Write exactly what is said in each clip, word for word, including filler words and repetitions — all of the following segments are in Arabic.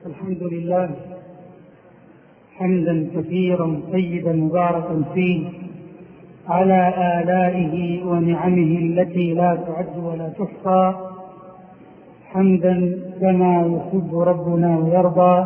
الحمد لله حمدا كثيرا طيبا مباركا فيه على آلائه ونعمه التي لا تعد ولا تحصى، حمدا كما يحب ربنا ويرضى.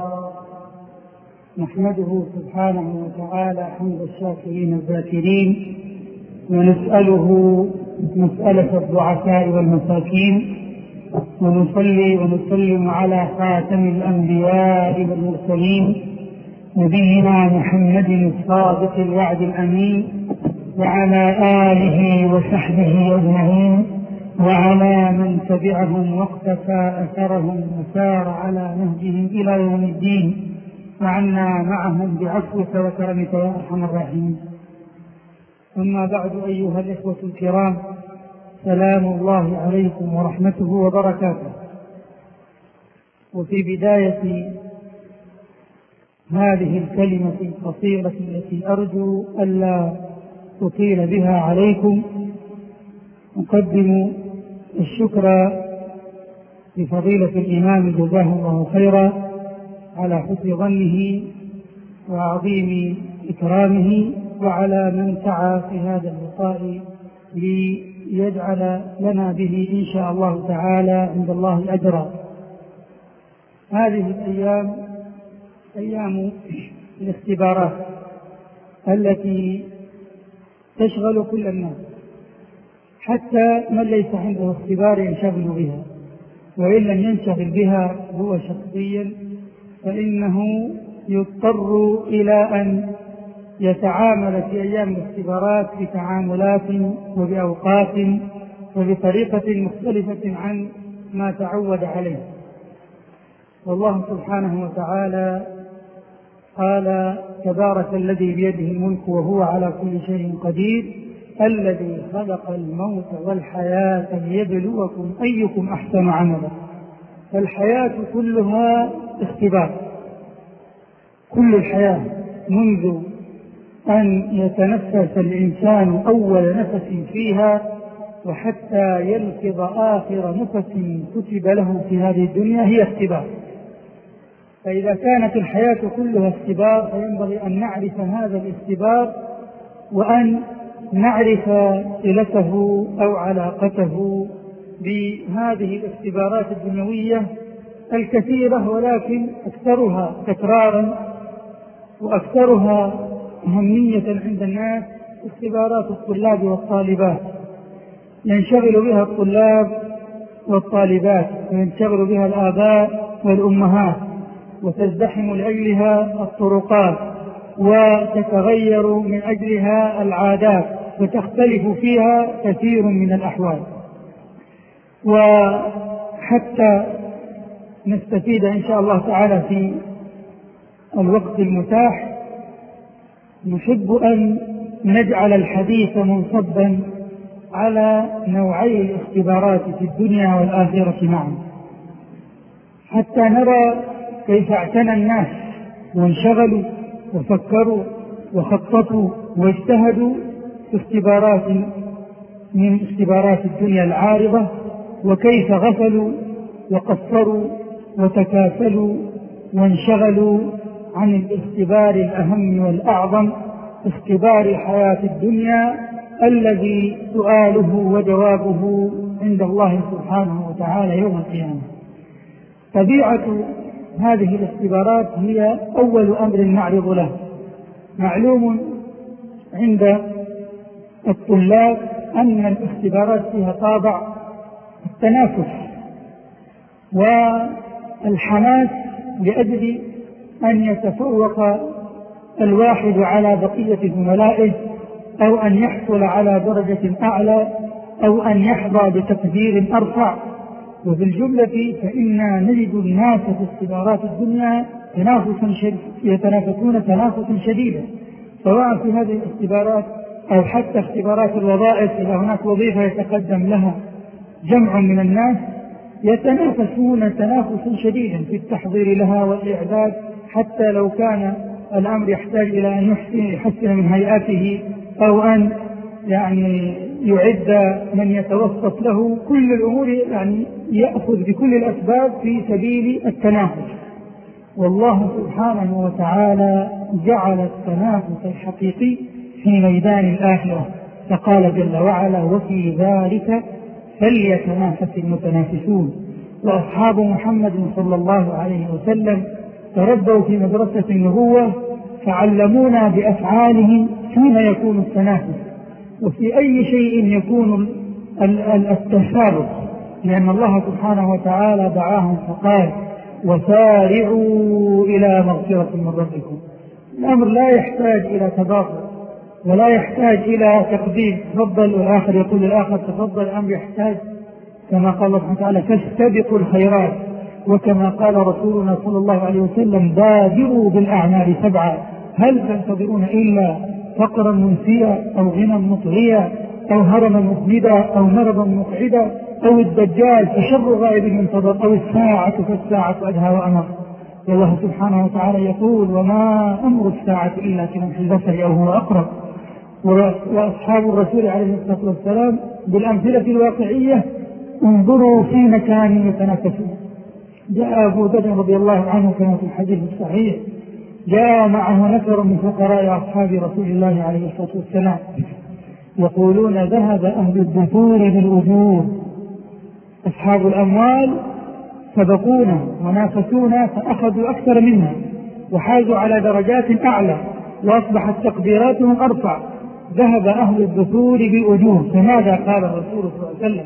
نحمده سبحانه وتعالى حمد الشاكرين الذاكرين، ونسأله مسألة الضعفاء والمساكين، ونصلي ونسلم على خاتم الأنبياء والمرسلين نبينا محمد الصادق الوعد الأمين، وعلى آله وصحبه أجمعين، وعلى من تبعهم واقتفى أثرهم وسار على نهجهم إلى يوم الدين، وعنا معهم بعفوك وكرمك يا أرحم الراحمين. أما بعد، أيها الإخوة الكرام، سلام الله عليكم ورحمته وبركاته. وفي بداية هذه الكلمة القصيرة التي أرجو ألا أطيل بها عليكم، أقدم الشكر لفضيلة الإمام جزاه الله خيرا على حسن ظنه وعظيم إكرامه، وعلى من سعى في هذا اللقاء ليجعل لنا به إن شاء الله تعالى عند الله أجرا. هذه الأيام أيام الاختبارات التي تشغل كل الناس، حتى من ليس عنده اختبار ينشغل بها، وإن لم ينشغل بها هو شخصيا فإنه يضطر إلى أن يتعامل في أيام الاختبارات بتعاملات وبأوقات وبطريقة مختلفة عن ما تعود عليه. والله سبحانه وتعالى قال: تبارك الذي بيده الملك وهو على كل شيء قدير، الذي خلق الموت والحياة ليبلوكم أيكم أحسن عملا. فالحياة كلها اختبار، كل الحياة منذ أن يتنفس الإنسان أول نفس فيها وحتى يلفظ آخر نفس كتب له في هذه الدنيا هي اختبار. فإذا كانت الحياة كلها اختبار فينبغي أن نعرف هذا الاختبار، وأن نعرف صلته أو علاقته بهذه الاختبارات الدنيوية الكثيرة، ولكن أكثرها تكرارا وأكثرها أهمية عند الناس اختبارات الطلاب والطالبات. ينشغل بها الطلاب والطالبات، وينشغل بها الآباء والأمهات، وتزدحم لأجلها الطرقات، وتتغير من أجلها العادات، وتختلف فيها كثير من الأحوال. وحتى نستفيد إن شاء الله تعالى في الوقت المتاح، نحب أن نجعل الحديث منصبا على نوعي الاختبارات في الدنيا والآخرة معا، حتى نرى كيف اعتنى الناس وانشغلوا وفكروا وخططوا واجتهدوا في اختبارات من اختبارات الدنيا العارضة، وكيف غفلوا وقصروا وتكاسلوا وانشغلوا عن الاختبار الأهم والأعظم، اختبار حياة الدنيا الذي سؤاله وجوابه عند الله سبحانه وتعالى يوم القيامة. طبيعة هذه الاختبارات هي أول أمر نعرض له. معلوم عند الطلاب أن الاختبارات فيها طابع التنافس والحماس لأجل أن يتفوق الواحد على بقية زملائه، أو أن يحصل على درجة أعلى، أو أن يحظى بتقدير أرفع. وفي الجملة فإنا نجد الناس في اختبارات الدنيا تنافسا شديد، يتنافسون تنافسا شديدا، سواء في هذه الاختبارات أو حتى اختبارات الوظائف. إذا هناك وظيفة يتقدم لها جمع من الناس يتنافسون تنافسا شديدا في التحضير لها والإعداد، حتى لو كان الأمر يحتاج إلى أن يحسن من هيئته أو أن يعني يعد من يتوسط له. كل الأمور يعني يأخذ بكل الأسباب في سبيل التنافس. والله سبحانه وتعالى جعل التنافس الحقيقي في ميدان الآخرة، فقال جل وعلا: وفي ذلك فليتنافس المتنافسون. وأصحاب محمد صلى الله عليه وسلم تربوا في مدرسة النبوة، فعلمونا بأفعالهم فيما يكون التنافس وفي أي شيء يكون التسابق، لأن الله سبحانه وتعالى دعاهم فقال: وسارعوا إلى مغفرة من ربكم. الأمر لا يحتاج إلى تباطؤ ولا يحتاج إلى تقديم، تفضل والآخر يقول الآخر تفضل. الأمر يحتاج كما قال الله سبحانه وتعالى: فاستبقوا الخيرات، وكما قال رسولنا صلى الله عليه وسلم: بادروا بالأعمال سبعا، هل تنتظرون إلا فقرا منسيا أو غنى مطغيا أو هرما مخمدا أو مرضا مقعدا أو الدجال فشر غائب منتظر أو الساعة فالساعة أدهى وأمر. والله سبحانه وتعالى يقول: وما أمر الساعة إلا كلمح البصر أو هو أقرب. وأصحاب الرسول عليه الصلاة والسلام بالأمثلة الواقعية انظروا في مكان يتنافسون. جاء أبو ذر رضي الله عنه كما في الحديث الصحيح، جاء معه نفر من فقراء أصحاب رسول الله عليه الصلاة والسلام يقولون: ذهب أهل الدثور بالأجور، أصحاب الأموال سبقونا ونافسونا فأخذوا أكثر منها وحازوا على درجات أعلى وأصبحت تقديراتهم أرفع، ذهب أهل الدثور بالأجور. فماذا قال الرسول صلى الله عليه وسلم؟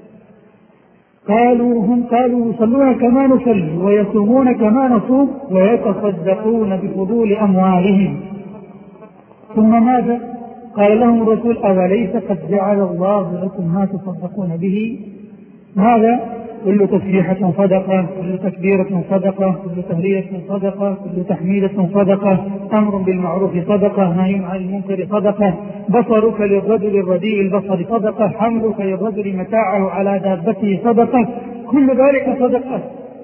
قالوا هم قالوا: يصلون كما نصلي ويصومون كما نصوم ويتصدقون بفضول أموالهم. ثم ماذا؟ قال لهم الرسول: أوليس قد جعل الله لكم ما تصدقون به؟ ماذا؟ كل تسبيحة صدقة، كل تكبيرة صدقة، كل تهلية صدقة، كل تحميدة صدقة، أمر بالمعروف صدقة، نهي عن المنكر صدقة، بصرك للرجل الرديء البصر صدقة، حملك للرجل متاعه على دابته صدقة، كل ذلك صدقة.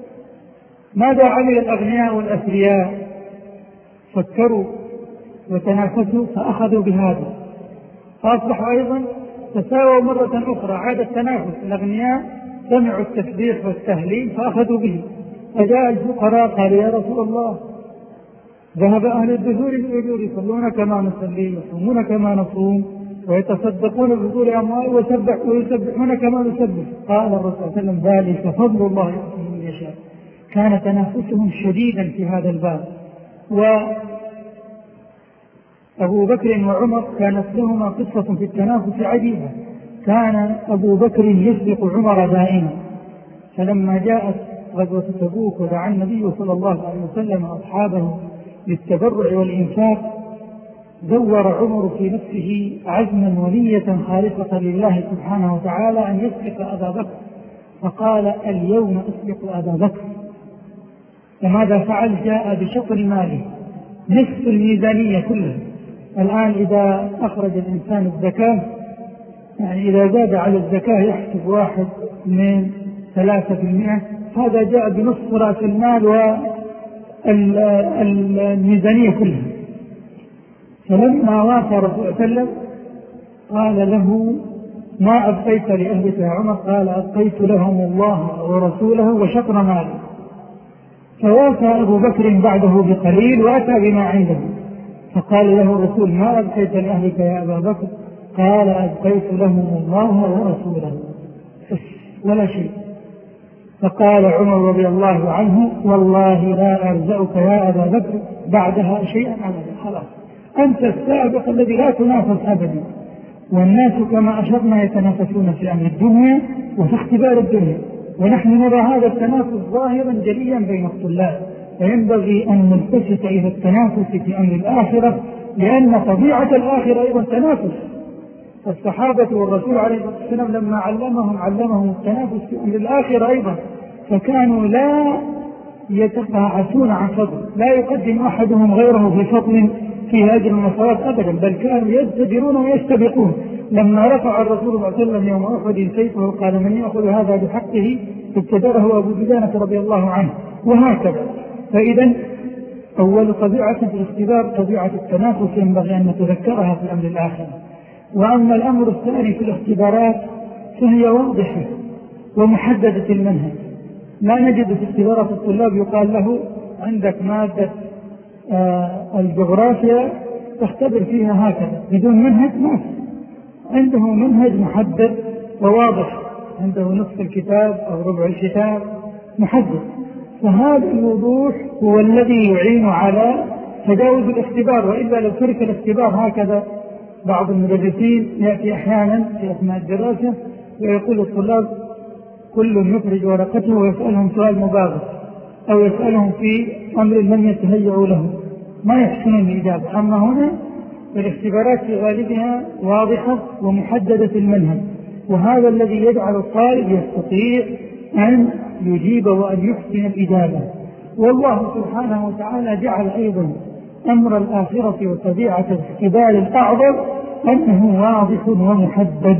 ماذا عمل الأغنياء والأثرياء؟ فكروا وتنافسوا فأخذوا بهذا، فأصبحوا أيضا تساووا مرة أخرى، عاد التنافس. الأغنياء سمعوا التسبيح والتهليل فأخذوا به، فجاء الفقراء قالوا: يا رسول الله، ذهب أهل الدثور بالأجور، يصلون كما نصلي ويصومون كما نصوم ويتصدقون بفضول أموال ويسبحون كما نسبح. قال الرسول صلى الله عليه وسلم: ذلك فضل الله يؤتيه من يشاء. كان تنافسهم شديدا في هذا الباب. وأبو بكر وعمر كانت لهما قصة في التنافس عجيبة. كان أبو بكر يسبق عمر دائما، فلما جاءت غزوة تبوك ودعا النبي صلى الله عليه وسلم أصحابه للتبرع والإنفاق، دور عمر في نفسه عزما ونية خالصة لله سبحانه وتعالى أن يسبق أبا بكر، فقال: اليوم أسبق أبا بكر. وماذا فعل؟ جاء بشطر ماله، نصف الميزانية كلها. الآن إذا أخرج الإنسان الزكاة، يعني إذا زاد على الزكاة يحسب واحد من ثلاثة في المئة، هذا جاء بنصف رأس المال والميزانية كلها. فلما وافى رسول الله صلى الله عليه وسلم قال له: ما أبقيت لأهلك يا عمر؟ قال: أبقيت لهم الله ورسوله وشطر ماله. فوافى أبو بكر بعده بقليل وأتى بما عنده، فقال له الرسول: ما أبقيت لأهلك يا أبا بكر؟ قال: أبقيت لهم الله ورسوله ولا شيء. فقال عمر رضي الله عنه: والله لا أرزقك يا أبا بكر بعدها شيئا أبدا، خلاص أنت السابق الذي لا تنافس أبدا. والناس كما أشرنا يتنافسون في أمر الدنيا وفي اختبار الدنيا، ونحن نرى هذا التنافس ظاهرا جليا بين الطلاب، فينبغي أن نلتفت إلى التنافس في أمر الآخرة، لأن طبيعة الآخرة أيضا تنافس. الصحابة والرسول عليه الصلاة والسلام لما علمهم علمهم التنافس في أمر الآخرة أيضا، فكانوا لا يتقاعسون عن فضل، لا يقدم أحدهم غيره في فضل في هذه المسارات أبدا، بل كانوا يزدجرون ويستبقون. لما رفع الرسول صلى الله عليه وسلم يوم أحد سيفه قال: من يأخذ هذا بحقه؟ ابتدره أبو دجانة رضي الله عنه، وهكذا. فإذا أول طبيعة في الاختبار طبيعة التنافس ينبغي أن نتذكرها في أمر الآخرة. وأما الأمر الثاني في الاختبارات فهي واضحة ومحددة المنهج، لا نجد في اختبارات الطلاب يقال له عندك مادة آه الجغرافيا تختبر فيها هكذا بدون منهج، ما عنده منهج محدد وواضح، عنده نصف الكتاب أو ربع الكتاب محدد. فهذا الوضوح هو الذي يعين على تجاوز الاختبار، وإلا لو ترك الاختبار هكذا بعض المدرسين يأتي أحيانا في أثناء الدراسة ويقول للطلاب كل يخرج ورقته ويسألهم سؤال مباغت أو يسألهم في أمر لم يتهيئوا له، ما يحسنون الإجابة. أما هنا الاختبارات في غالبها واضحة ومحددة المنهج، وهذا الذي يجعل الطالب يستطيع أن يجيب وأن يحسن الإجابة. والله سبحانه وتعالى جعل أيضا أمر الآخرة وطبيعة الاختبار الأعظم أنه واضح ومحدد،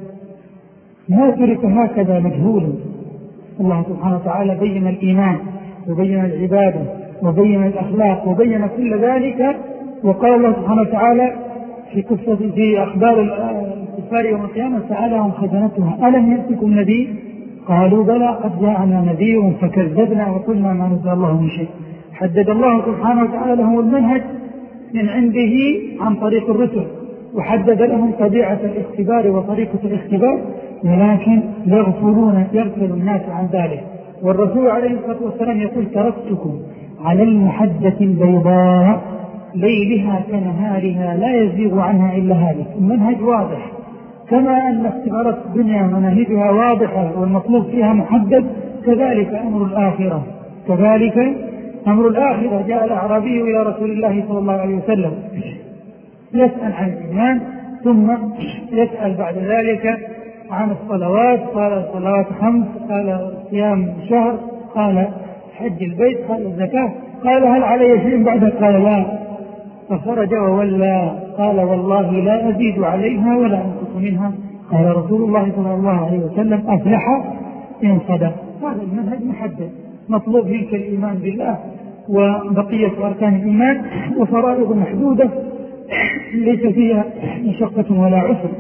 ما ترك هكذا مجهولا. الله سبحانه وتعالى بين الإيمان وبين العبادة وبين الأخلاق وبين كل ذلك، وقال الله سبحانه وتعالى في قصة في أخبار الكفار يوم القيامة سألهم خزنتها ألم يأتكم نذير؟ قالوا بلى قد جاءنا نذير فكذبنا وقلنا ما نزل الله من شيء. حدد الله سبحانه وتعالى لهم المنهج من عنده عن طريق الرسل، وحدد لهم طبيعة الاختبار وطريقة الاختبار، ولكن يغفلون يغفل الناس عن ذلك. والرسول عليه الصلاة والسلام يقول تركتكم على المحجة البيضاء ليلها كنهارها لا يزيغ عنها إلا هالك. المنهج واضح، كما أن اختبارات الدنيا مناهجها واضحة والمطلوب فيها محدد، كذلك أمر الآخرة كذلك أمر الآخرة. جاء الأعرابي إلى رسول الله صلى الله عليه وسلم يسأل عن الإيمان، ثم يسأل بعد ذلك عن الصلوات، قال الصلوات خمس، قال صيام شهر، قال حج البيت، قال الزكاة، قال هل علي شيء بعدها؟ قال لا. فخرج وولى قال والله لا أزيد عليها ولا أنقص منها. قال رسول الله صلى الله عليه وسلم أفلح إن صدق. هذا المنهج محدد، مطلوب منك الإيمان بالله وبقية أركان الإيمان وفرائض محدودة ليس فيها مشقة ولا عسر.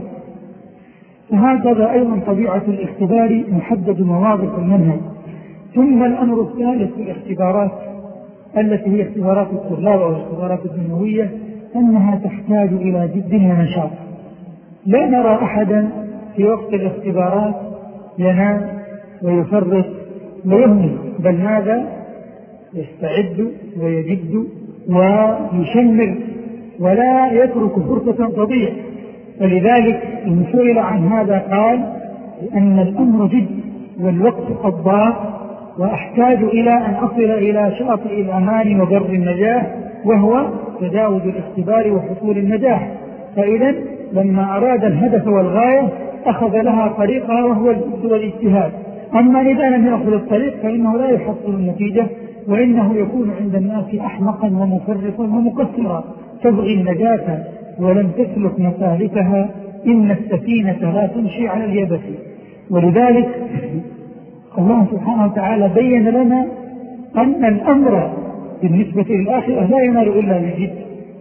فهكذا أيضا طبيعة الاختبار محدد وواضح المنهج. ثم الأمر الثالث في الاختبارات التي هي اختبارات الطلاب أو الاختبارات الدنيوية أنها تحتاج إلى جد ونشاط. لا نرى أحدا في وقت الاختبارات ينام ويفرط ويهمل، بل ماذا؟ يستعد ويجد ويشمر ولا يترك فرصة تضيع. فلذلك إن سئل عن هذا قال لأن الأمر جد والوقت قد ضاق وأحتاج إلى أن أصل إلى شاطئ الأمان وبر النجاح، وهو تجاوز الاختبار وحصول النجاح. فإذا لما أراد الهدف والغاية أخذ لها طريقها وهو الجد والاجتهاد. أما إذا لم يأخذ الطريق فإنه لا يحصل النتيجة، وإنه يكون عند الناس أحمقا ومفرطا ومقصرا. تبغي النجاة ولم تسلك مسالكها، إن السفينة لا تمشي على اليبس. ولذلك الله سبحانه وتعالى بين لنا أن الأمر بالنسبة للآخرة لا ينال إلا بالجد.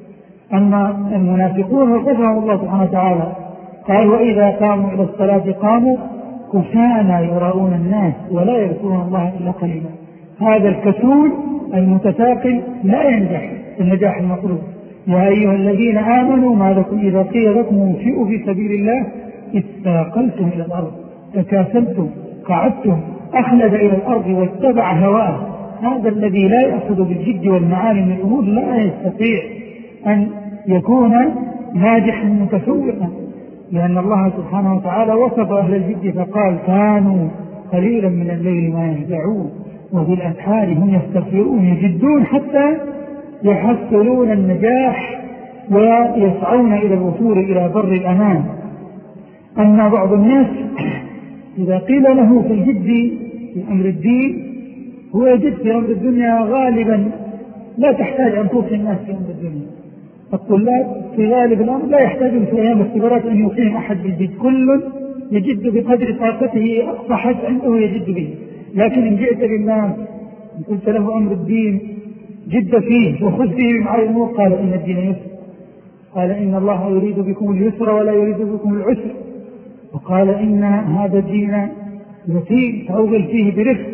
أما المنافقون وقفهم الله سبحانه وتعالى قال وإذا قاموا إلى الصلاة قاموا كسالى يراؤون الناس ولا يذكرون الله إلا قليلا. هذا الكسول المتثاقل لا ينجح النجاح المطلوب. يا أيها الذين آمنوا ما لكم إذا قيل لكم انفروا في سبيل الله استاقلتم إلى الأرض تكاسلتم قعدتم أخلد إلى الأرض واتبع هواه. هذا الذي لا يأخذ بالجد والمعالي من الأمور لا يستطيع أن يكون ناجحا متفوقا، لأن الله سبحانه وتعالى وصف أهل الجد فقال كانوا قليلا من الليل ما يهجعون وبالأسحار هم يستغفرون يجدون حتى يحصلون النجاح ويسعون إلى الوصول إلى بر الأمان. أما بعض الناس إذا قيل له في الجد في أمر الدين هو يجد في أمر الدنيا غالبا لا تحتاج أن توصي الناس في أمر الدنيا. الطلاب في غالب الأمر لا يحتاجون في أيام الاختبارات أن يوصيهم أحد بالجد، كل يجد بقدر طاقته أقصى حد عنده يجد به. لكن إن جئت للناس إن قلت له أمر الدين جد فيه وخذ فيه مع الأمور قال إن الدين يسر، قال إن الله يريد بكم اليسر ولا يريد بكم العسر، وقال إن هذا الدين يسير فأوغل فيه برفق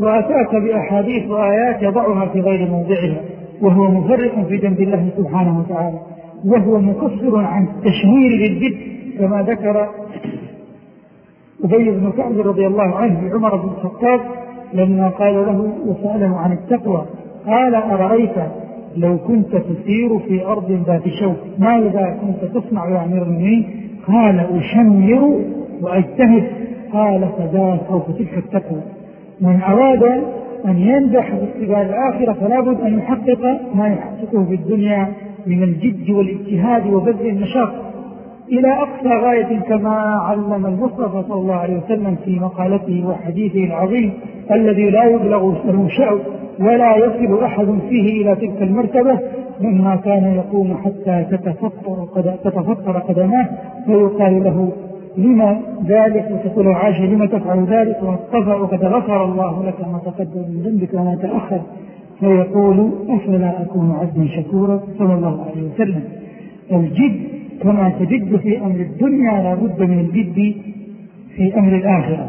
وأتاك بأحاديث وآيات يضعها في غير موضعها، وهو مفرق في جنب الله سبحانه وتعالى، وهو مقصر عن التشوير للجد، كما ذكر أبي بن كعب رضي الله عنه عمر بن الخطاب لما قال له وسأله عن التقوى، قال: أرأيت لو كنت تسير في أرض ذات شوك ماذا كنت تصنع يا أمير المؤمنين؟ قال: أشمر وأجتهد. قال: فذاك أو فتلك التقوى. من أراد أن ينجح باختبار الآخرة فلا بد أن يحقق ما يحققه في الدنيا من الجد والاجتهاد وبذل النشاط إلى أقصى غاية، كما علم المصطفى صلى الله عليه وسلم في مقالته وحديثه العظيم الذي لا يبلغ له شعب ولا يصل أحد فيه إلى تلك المرتبة، مما كان يقوم حتى تتفطر, تتفطر قدماه فيقال له: لما ذلك؟ وتقول: عاش لما تفعل ذلك؟ واصطفى وقد غفر الله لك ما تقدم من ذنبك وما تأخر، فيقول: أفلا أكون عبدا شكورا؟ صلى الله عليه وسلم. الجد كما تجد في أمر الدنيا لا بد من الجد في أمر الآخرة.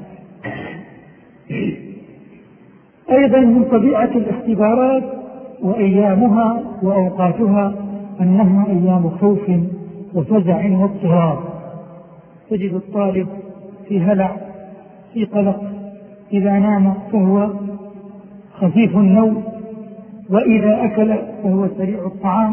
أيضا من طبيعة الاختبارات وأيامها وأوقاتها أنها أيام خوف وفزع واضطراب. تجد الطالب في هلع، في قلق، إذا نام فهو خفيف النوم، وإذا أكل فهو سريع الطعام،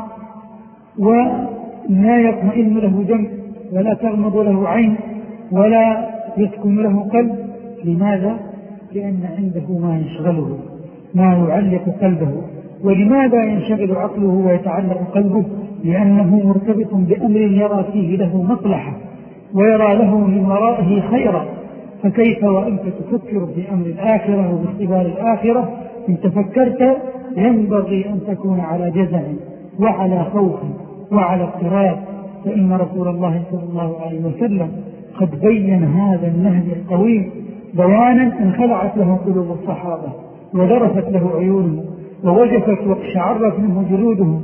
ولا يطمئن له دم ولا تغمض له عين ولا يسكن له قلب. لماذا؟ لأن عنده ما يشغله، ما يعلق قلبه. ولماذا ينشغل عقله ويتعلق قلبه؟ لأنه مرتبط بأمر يرى فيه له مصلحة ويرى له من ورائه خيرا. فكيف وأنت تفكر في أمر الآخرة وباختبار الآخرة؟ إن تفكرت ينبغي أن تكون على جزع وعلى خوف وعلى اضطراب، فإن رسول الله صلى الله عليه وسلم قد بين هذا النهج القويم بيانا انخلعت له قلوب الصحابة وذرفت له عيونهم ووجفت واقشعرت منه جلودهم،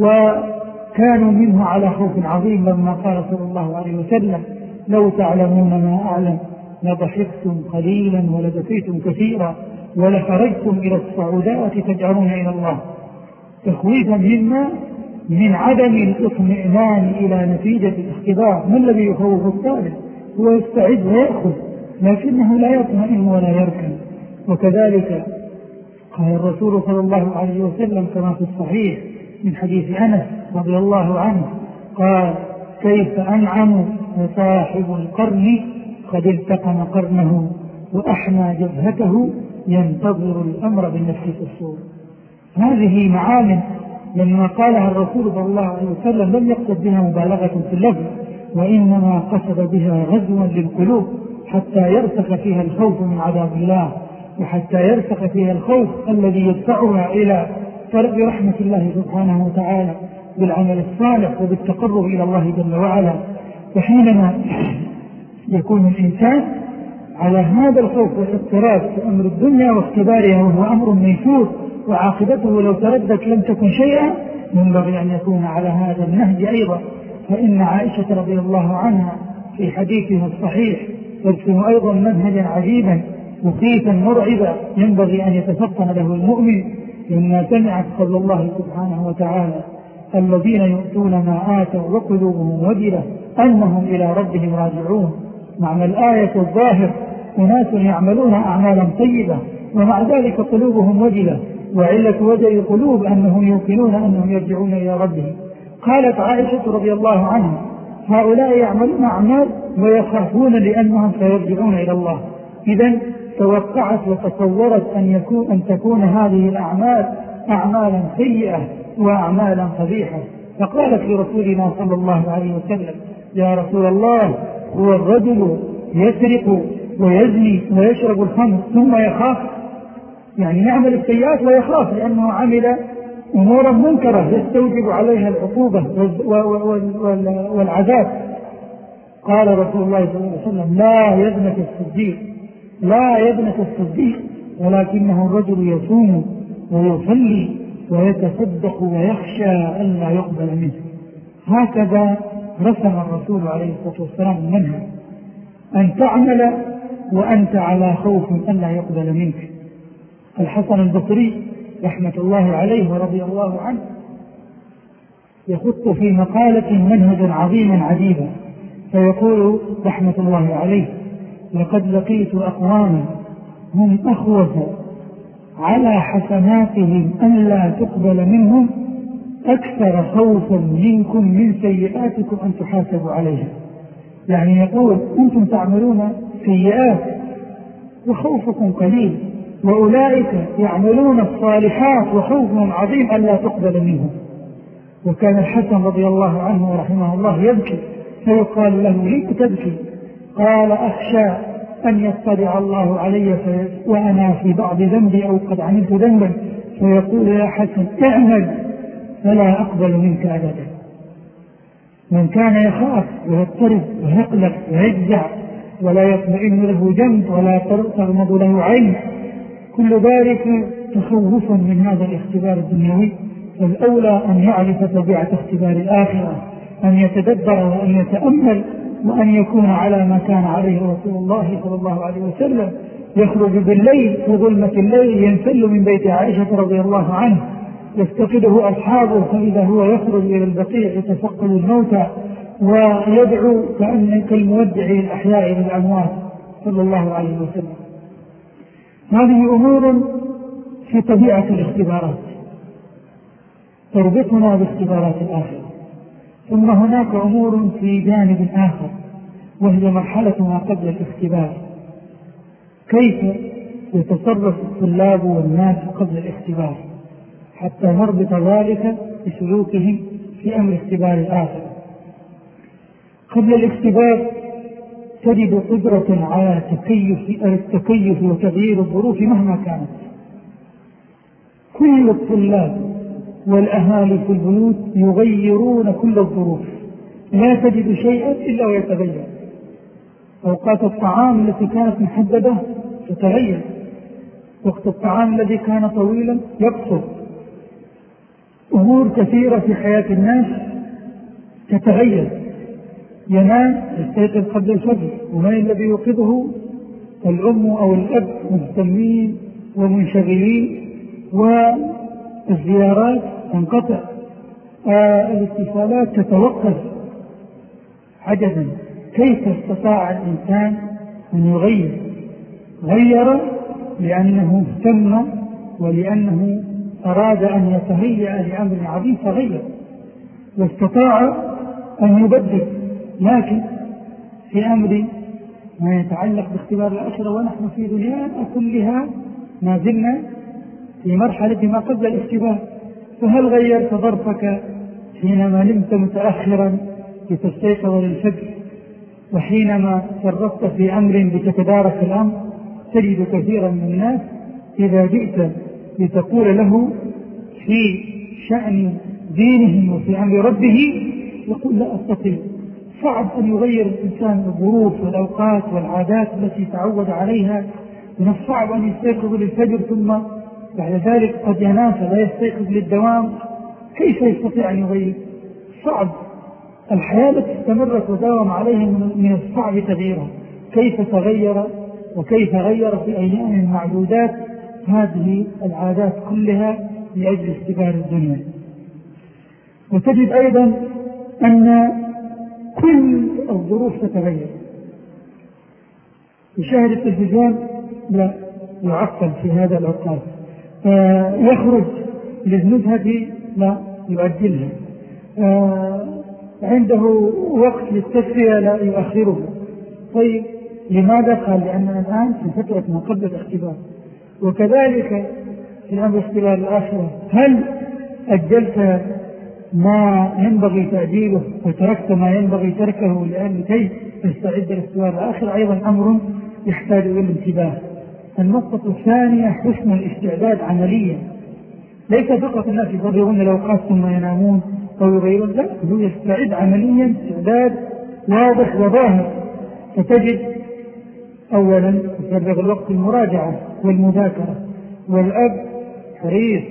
وكانوا منه على خوف عظيم لما قال صلى الله عليه وسلم: لو تعلمون ما أعلم لضحكتم قليلا ولبكيتم كثيرا ولخرجتم إلى الصعودات تجعلون إلى الله. تخويفا منا من عدم الاطمئنان إلى نتيجة الاختبار. ما الذي يخوف الطالب؟ هو يستعد ويأخذ لكنه لا يطمئن ولا يركن. وكذلك قال الرسول صلى الله عليه وسلم كما في الصحيح من حديث أنس رضي الله عنه قال: كيف أنعم وصاحب القرن قد التقم قرنه وأحنى جبهته ينتظر الأمر بالنفس الصور. هذه معالم لما قالها الرسول صلى الله عليه وسلم لم يقصد بها مبالغة في اللفظ، وإنما قصد بها غزوا للقلوب حتى يرسخ فيها الخوف من عذاب الله، وحتى يرسخ فيها الخوف الذي يدفعها إلى طلب رحمة الله سبحانه وتعالى بالعمل الصالح وبالتقرب إلى الله جل وعلا. فحينما يكون الإنسان على هذا الخوف والاضطراب في أمر الدنيا واختبارها وهو أمر ميسور وعاقبته لو تردت لم تكن شيئا، ينبغي أن يكون على هذا النهج أيضا. فإن عائشة رضي الله عنها في حديثها الصحيح ترسم أيضا منهجا عجيبا مخيفا مرعبا ينبغي أن يتفطن له المؤمن، لما سمعت قول الله سبحانه وتعالى: الذين يؤتون ما آتوا وقلوبهم وجلة أنهم إلى ربهم راجعون. معنى الآية الظاهر أناس يعملون أعمالا طيبة ومع ذلك قلوبهم وجلة، وعلة وجل القلوب أنهم يوقنون أنهم يرجعون إلى ربهم. قالت عائشة رضي الله عنها: هؤلاء يعملون أعمال ويخافون لأنهم سيرجعون إلى الله. إذن توقعت وتصورت أن, يكون أن تكون هذه الأعمال أعمالا سيئة وأعمالا قبيحة، فقالت لرسولنا صلى الله عليه وسلم: يا رسول الله، هو الرجل يسرق ويزني ويشرب الخمر ثم يخاف؟ يعني يعمل السيئات ويخاف لأنه عمل أمورا منكرة يستوجب عليها العقوبة والعذاب. قال رسول الله صلى الله عليه وسلم: لا يا ابنة الصديق، لا يا ابنة الصديق، ولكنه الرجل يصوم ويصلي ويتصدق ويخشى أن لا يقبل منه. هكذا رسم الرسول عليه الصلاة والسلام المنهج، أن تعمل وأنت على خوف أن لا يقبل منك، الحسن البصري رحمة الله عليه ورضي الله عنه يخط في مقالة منهجا عظيما عجيبا، فيقول رحمة الله عليه: لقد لقيت أقواما هم أخوف على حسناتهم أن لا تقبل منهم أكثر خوفا منكم من سيئاتكم أن تحاسبوا عليها. يعني يقول أنتم تعملون سيئات وخوفكم قليل، وأولئك يعملون الصالحات وخوفهم عظيم أن لا تقبل منهم. وكان الحسن رضي الله عنه ورحمه الله يبكي، فيقال له: لم تبكي؟ قال: أخشى أن يطلع الله علي وأنا في بعض ذنبي أو قد عملت ذنبا فيقول: يا حسن اعمل فلا أقبل منك أبدا. من كان يخاف ويضطرب ويقلق ويجزع ولا يطمئن له جنب ولا تغمض له عين، كل ذلك تخوفا من هذا الاختبار الدنيوي. فالأولى أن يعرف طبيعة اختبار الآخرة، أن يتدبر وأن يتأمل، وأن يكون على ما كان عليه رسول الله صلى الله عليه وسلم، يخرج بالليل في ظلمة الليل، ينسل من بيت عائشة رضي الله عنه، يفتقده أصحابه فإذا هو يخرج إلى البقيع يتفقد الموتى ويدعو كأن كالمودع الأحياء للأموات صلى الله عليه وسلم. هذه أمور في طبيعة الاختبارات تربطنا باختبارات الآخرة. ثم هناك أمور في جانب آخر، وهي مرحلة ما قبل الاختبار، كيف يتصرف الطلاب والناس قبل الاختبار حتى نربط ذلك بسلوكهم في أمر اختبار الآخرة. قبل الاختبار تجد قدرة على التكيف وتغيير الظروف مهما كانت. كل الطلاب والأهالي في البيوت يغيرون كل الظروف، لا تجد شيئا إلا ويتغير. أوقات الطعام التي كانت محددة تتغير، وقت الطعام الذي كان طويلا يقصر. أمور كثيرة في حياة الناس تتغير. ينام يستيقظ قبل الفجر، ومن الذي يوقظه؟ الأم أو الأب مهتمين ومنشغلين، والزيارات تنقطع، آه الاتصالات تتوقف. عجبا كيف استطاع الإنسان أن يغير؟ غير لأنه اهتم ولأنه أراد أن يتهيأ لأمر عظيم فغير، واستطاع أن يبدل. لكن في أمر ما يتعلق باختبار الآخرة ونحن في دنيانا كلها ما زلنا في مرحلة ما قبل الاختبار. فهل غيرت ظرفك حينما نمت متأخرا لتستيقظ للفجر، وحينما فرطت في أمر بتتدارك الأمر؟ تجد كثيرا من الناس إذا جئت لتقول له في شأن دينه وفي أمر ربه يقول: لا أستطيع. صعب أن يغير الإنسان الظروف والأوقات والعادات التي تعود عليها. من الصعب أن يستيقظ للفجر ثم بعد ذلك قد ينام فلا يستيقظ للدوام. كيف يستطيع أن يغير؟ صعب. الحياة التي استمرت وداوم عليها من الصعب تغييرها. كيف تغير وكيف غير في أيام معدودات هذه العادات كلها لأجل استقرار الدنيا. وتجد أيضا أن كل الظروف تتغير. يشاهد التلفزيون لا يعطل في هذا الأوقات، آه يخرج للنزهة لا يؤجلها، آه عنده وقت للتسلية لا يؤخره. طيب لماذا؟ قال: لأننا الآن في فترة ما قبل الاختبار. وكذلك في أمر اختبار الآخرة، هل أجلت ما ينبغي تأجيله وتركت ما ينبغي تركه لأن كي تستعد لاختبار الآخرة؟ أيضا أمر يحتاج إلى الانتباه. النقطة الثانية حسن الاستعداد عمليا، ليس فقط الناس يفرغون الأوقات ثم ينامون أو يغيرون، لا، هو يستعد عمليا استعداد واضح وظاهر. فتجد أولا يفرغ الوقت المراجعة والمذاكرة، والأب حريص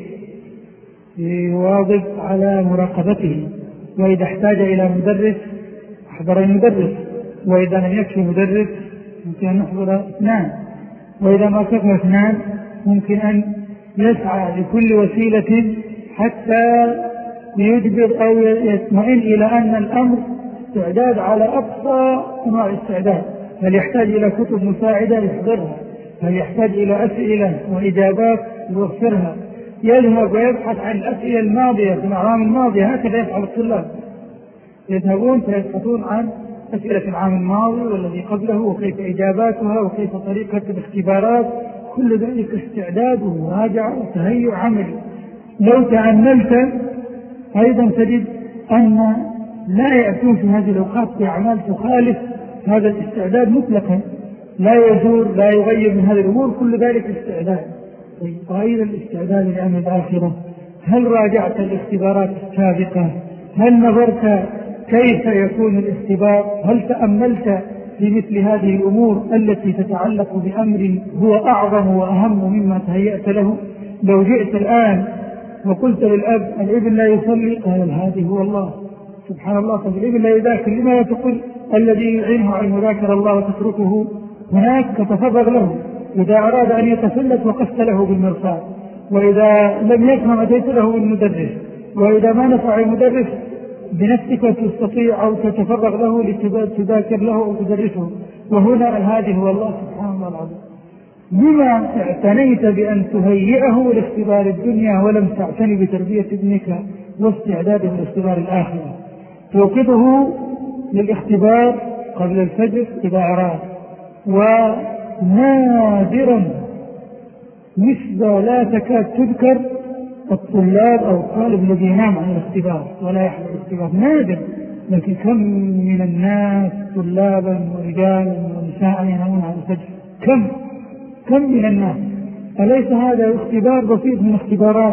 يواظب على مراقبته، وإذا احتاج إلى مدرس أحضر المدرس، وإذا لم يكفي مدرس يمكن أن نحضر اثنان، وإذا ما كفى اثنان ممكن أن يسعى لكل وسيلة حتى يجبر أو يطمئن إلى أن الأمر استعداد على أقصى أنواع الاستعداد. هل يحتاج إلى كتب مساعدة يحضرها، هل يحتاج إلى أسئلة وإجابات يوفرها، يذهب ويبحث عن الأسئلة الماضية في الأعوام الماضية. هكذا يفعل الطلاب، يذهبون فيبحثون عن أسئلة العام الماضي والذي قبله وكيف إجاباتها وكيف طريقة الاختبارات. كل ذلك استعداد ومراجعة وتهيئ عملي. لو تأملت أيضا تجد أن لا يأتون في هذه الأوقات بأعمال تخالف هذا الاستعداد مطلقا، لا يزور لا يغير من هذه الأمور، كل ذلك استعداد. وأيضا الاستعداد لأمر الآخرة. هل راجعت الاختبارات السابقة؟ هل نظرت كيف يكون الاختبار؟ هل تأملت في مثل هذه الأمور التي تتعلق بأمر هو أعظم وأهم مما تهيأت له؟ لو جئت الآن وقلت للأب الابن لا يصلي، قال هذه هو الله، سبحان الله. طب الابن لا يذاكر، لما تقول الذي يعينه على مذاكرة الله وتتركه هناك تتفرغ له؟ إذا أراد أن يتسلط وقفت له بالمرصاد، وإذا لم يفهم أتيت له بالمدرس، وإذا ما نفع المدرس بنفسك تستطيع أو تتفرغ له لتذاكر له أو تدرسه. وهنا هذه هو الله سبحانه الله العظيم. لما اعتنيت بأن تهيئه لاختبار الدنيا ولم تعتني بتربية ابنك واستعداده لاختبار الآخرة؟ توقظه للاختبار قبل الفجر إذا أراد. ونادرا نسبة لا تكاد تذكر الطلاب أو الطالب الذي ينام عن الاختبار ولا يحضر الاختبار، نادر. لكن كم من الناس طلابا ورجالا ونساء ينامون عن الفجر؟ كم كم من الناس. أليس هذا اختبار بسيط من اختبارات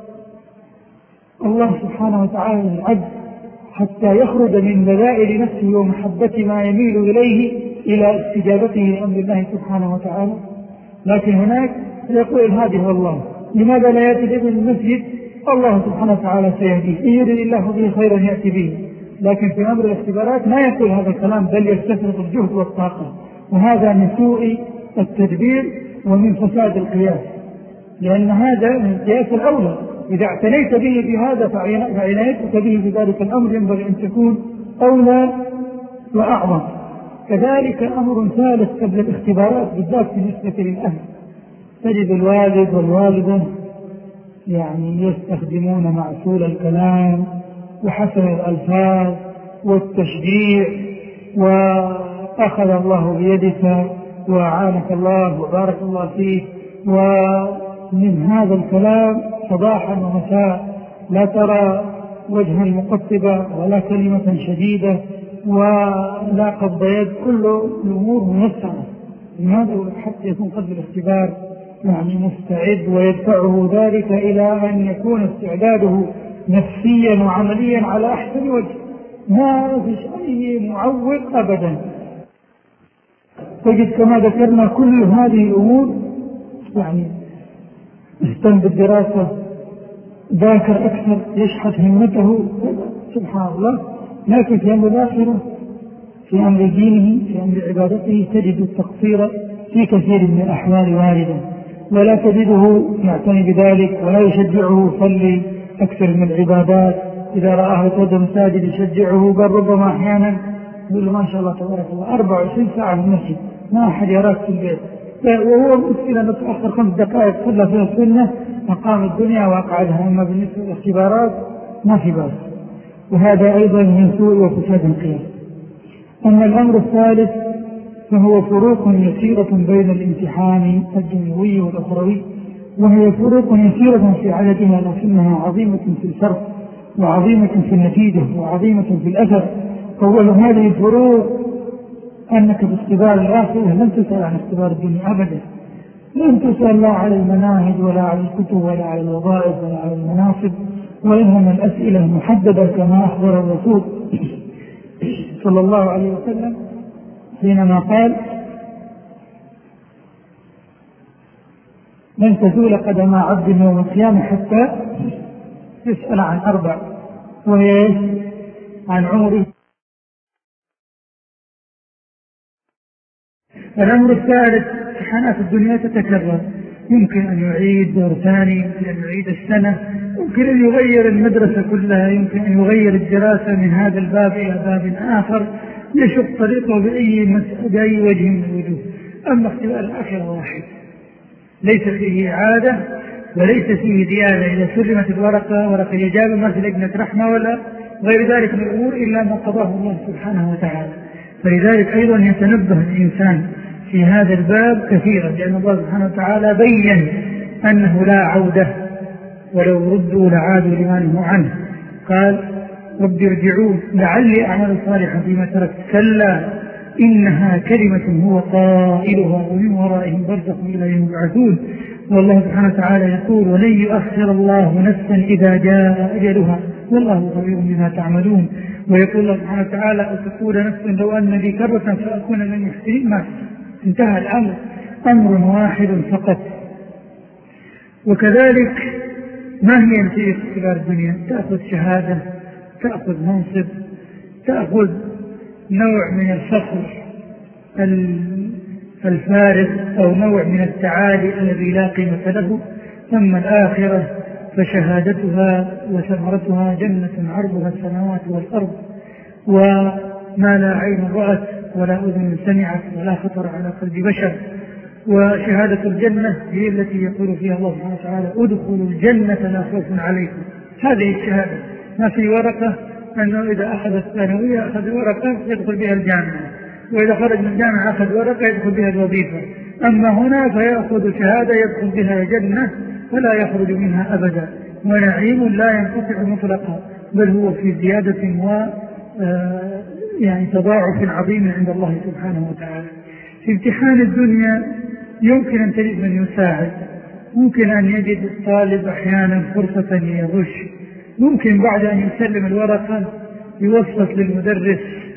الله سبحانه وتعالى للعبد حتى يخرج من بذائل نفسه ومحبة ما يميل إليه إلى استجابته لأمر الله سبحانه وتعالى؟ لكن هناك يقول هذه هو الله. لماذا لا يأتي ابن المسجد؟ الله سبحانه وتعالى سيهديه، إن يريد الله به خيرا يأتي به. لكن في أمر الاختبارات ما يقول هذا الكلام، بل يستفرغ الجهد والطاقة. وهذا من سوء التدبير ومن فساد القياس، لأن هذا من القياس الأولى. إذا اعتنيت به بهذا فعنايتك به بذلك الأمر ينبغي أن تكون أولى وأعظم. كذلك أمر ثالث قبل الاختبارات بالذات بالنسبة للأهل، تجد الوالد والوالدة يعني يستخدمون معسول الكلام وحسن الألفاظ والتشجيع، وأخذ الله بيدك وعانك الله وبارك الله فيك، ومن هذا الكلام صباحا ومساء لا ترى وجها مقطبا ولا كلمة شديدة ولا قبض يد، كل الأمور ميسرة. لماذا؟ حتى يكون قبل الاختبار يعني مستعد، ويدفعه ذلك إلى أن يكون استعداده نفسيا وعمليا على أحسن وجه، ما فيش أي معوق أبدا. تجد كما ذكرنا كل هذه الأمور يعني اهتم بالدراسة، ذاكر أكثر، يشحذ همته، سبحان الله. لكن في أمر الآخرة، في أمر دينه، في أمر عبادته تجد التقصير في كثير من الأحوال واردا، ولا تجده يعتني بذلك ولا يشجعه يصلي أكثر من العبادات. إذا رآه قدم ساجد يشجعه، بل ربما أحيانا يقول له ما شاء الله تبارك الله أربع وعشرين ساعة في المسجد، ما أحد يراك في البيت، وهو مشكلة نتأخر خمس دقائق كلها في السنة مقام الدنيا وأقعدها. أما بالنسبة للاختبارات ما في بأس، وهذا أيضا من سوء وفساد القياس. أما الأمر الثالث فهو فروق يسيرة بين الامتحان الدنيوي والأخروي، وهي فروق يسيرة في عددها لكنها عظيمة في الفرق وعظيمة في النتيجة وعظيمة في الأثر. أول هذه الفروق أنك في اختبار الآخرة لن تسأل عن اختبار الدنيا أبدا، لن تسأل لا على المناهج ولا على الكتب ولا على الوظائف ولا على المناصب، وإنما الأسئلة محددة كما أخبر الرسول صلى الله عليه وسلم حينما قال لن تزول قدم عبد يوم القيامة حتى يسأل عن أربع، وهي عن عمره. الأمر الثالث امتحانات الدنيا تتكرر، يمكن أن يعيد دور ثاني، يمكن أن يعيد السنة، يمكن أن يغير المدرسة كلها، يمكن أن يغير الدراسة من هذا الباب إلى باب آخر، يشق طريقه بأي, بأي وجه من الوجوه. أما اختبار الآخرة واحد ليس فيه إعادة وليس فيه زيادة. إذا سلمت الورقة ورقة إجابة ما في لجنة رحمة ولا غير ذلك من الأمور إلا ما قضاه الله سبحانه وتعالى. فلذلك أيضا يتنبه الإنسان في هذا الباب كثيرا، لأن الله سبحانه وتعالى بيّن أنه لا عودة، ولو ردوا لعادوا لما نهوا عنه. قال رب ارجعون لعلي أعمل صالحا فيما تركت كلا إنها كلمة هو قائلها ومن ورائهم برزخ إلى يوم يبعثون. والله سبحانه وتعالى يقول ولن يؤخر الله نفسا إذا جاء أجلها والله خبير بما تعملون. ويقول الله سبحانه وتعالى أو تقول نفس لو أن لي كرة فأكون من المحسنين. ما انتهى الأمر، أمر واحد فقط. وكذلك ما هي نتيجة اختبار الدنيا؟ تأخذ شهادة، تأخذ منصب، تأخذ نوع من الفخر الفارغ أو نوع من التعالي الذي لا قيمة له. ثم الآخرة فشهادتها وثمرتها جنة عرضها السماوات والأرض وما لا عين رأت ولا أذن سمعت ولا خطر على قلب بشر. وشهادة الجنة هي التي يقول فيها الله سبحانه وتعالى ادخلوا الجنة لا خوف عليكم. هذه الشهادة ما في ورقة أنه إذا أخذ الثانوية أخذ ورقة يدخل بها الجامعة، وإذا خرج من الجامعة أخذ ورقة يدخل بها الوظيفة. أما هنا فيأخذ شهادة يدخل بها جنة فلا يخرج منها أبدا، ونعيم لا ينقطع مطلقا، بل هو في زيادة و يعني تضاعف عظيم عند الله سبحانه وتعالى. في امتحان الدنيا يمكن أن تجد من يساعد، ممكن أن يجد الطالب أحيانا فرصة يغش، ممكن بعد أن يسلم الورقة يوسط للمدرس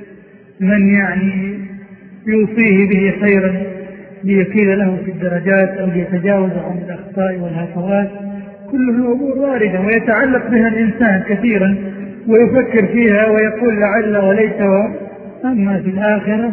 من يعني يوصيه به خيرا ليكيل له في الدرجات أو ليتجاوز عن الأخطاء والهفوات. كل الأمور واردة ويتعلق بها الإنسان كثيرا ويفكر فيها ويقول لعل وليت. أما في الآخرة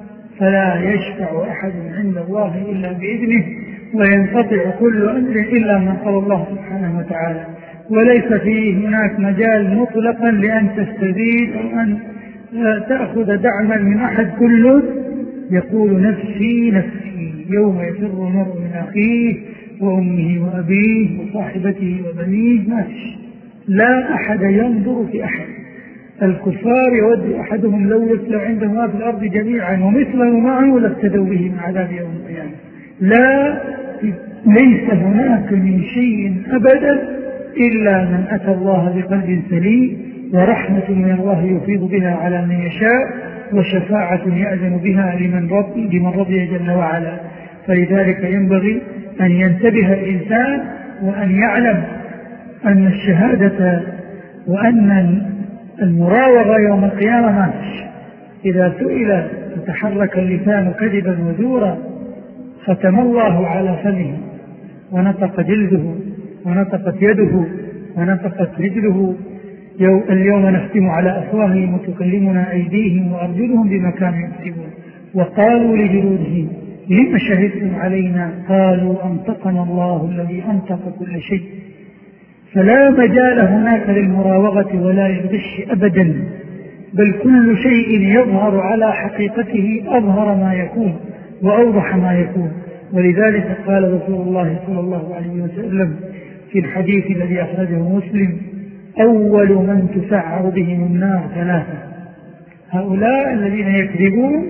فلا يشفع أحد عند الله إلا بإذنه وينقطع كل أمر إلا من قضى الله سبحانه وتعالى، وليس فيه هناك مجال مطلقا لأن تستزيد أو أن تأخذ دعما من أحد. كله يقول نفسي نفسي يوم يفر المرء من أخيه وأمه وأبيه وصاحبته وبنيه. ما فيش، لا أحد ينظر في أحد. الكفار يود أحدهم لو يتلى عنده ما في الأرض جميعا ومثله معه لافتدوا به من عذاب يوم القيامة. لا، ليس هناك من شيء أبدا إلا من أتى الله بقلب سليم ورحمة من الله يفيض بها على من يشاء وشفاعة يأذن بها لمن رضي, لمن رضي جل وعلا. فلذلك ينبغي أن ينتبه الإنسان وأن يعلم أن الشهادة وأن المراوغة يوم القيامة ما فيش. إذا سئل تتحرك اللسان كذبا وزورا ختم الله على فمه ونطق جلده ونطقت يده ونطقت رجله. اليوم نختم على أفواههم وتكلمنا أيديهم وأرجلهم بما كانوا يكسبون. وقالوا لجلودهم لم شهدتم علينا قالوا أنطقنا الله الذي أنطق كل شيء. فلا مجال هناك للمراوغة ولا للغش أبدا، بل كل شيء يظهر على حقيقته أظهر ما يكون وأوضح ما يكون. ولذلك قال رسول الله صلى الله عليه وسلم في الحديث الذي أخرجه مسلم أول من تسعر بهم النار ثلاثة: هؤلاء الذين يكذبون،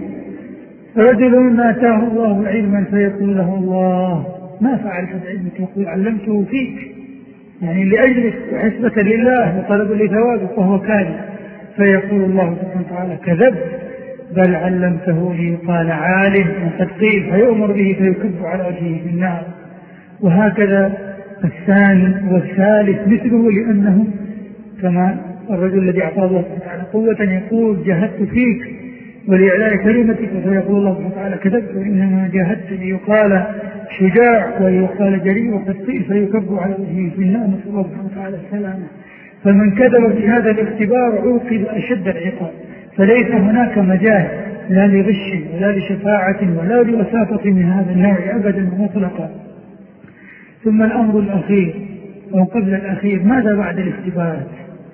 رجل آتاه الله علما فيقول له الله ما فعلت بعلمك؟ يقول علمته فيك، يعني لأجلك وحسبة لله وطلب لثوابك، وهو كاذب. فيقول الله سبحانه وتعالى كذبت بل علمته لي قال عالم وقد قيل، فيؤمر به فيكب على وجهه في النار. وهكذا الثاني والثالث مثله، لأنه كما الرجل الذي أعطاه الله سبحانه وتعالى قوة يقول جاهدت فيك ولإعلاء كلمتك، فيقول الله سبحانه وتعالى كذبت إنما جاهدت ليقال شجاع ويقال جريء وقد قيل، فيكب على وجهه في النار. نسأل الله سبحانه وتعالى السلامة. فمن كذب في هذا الاختبار عوقب أشد العقاب. فليس هناك مجال لا لغش ولا لشفاعة ولا لوساطة من هذا النوع أبدا مطلقا. ثم الأمر الأخير أو قبل الأخير، ماذا بعد الاختبارات؟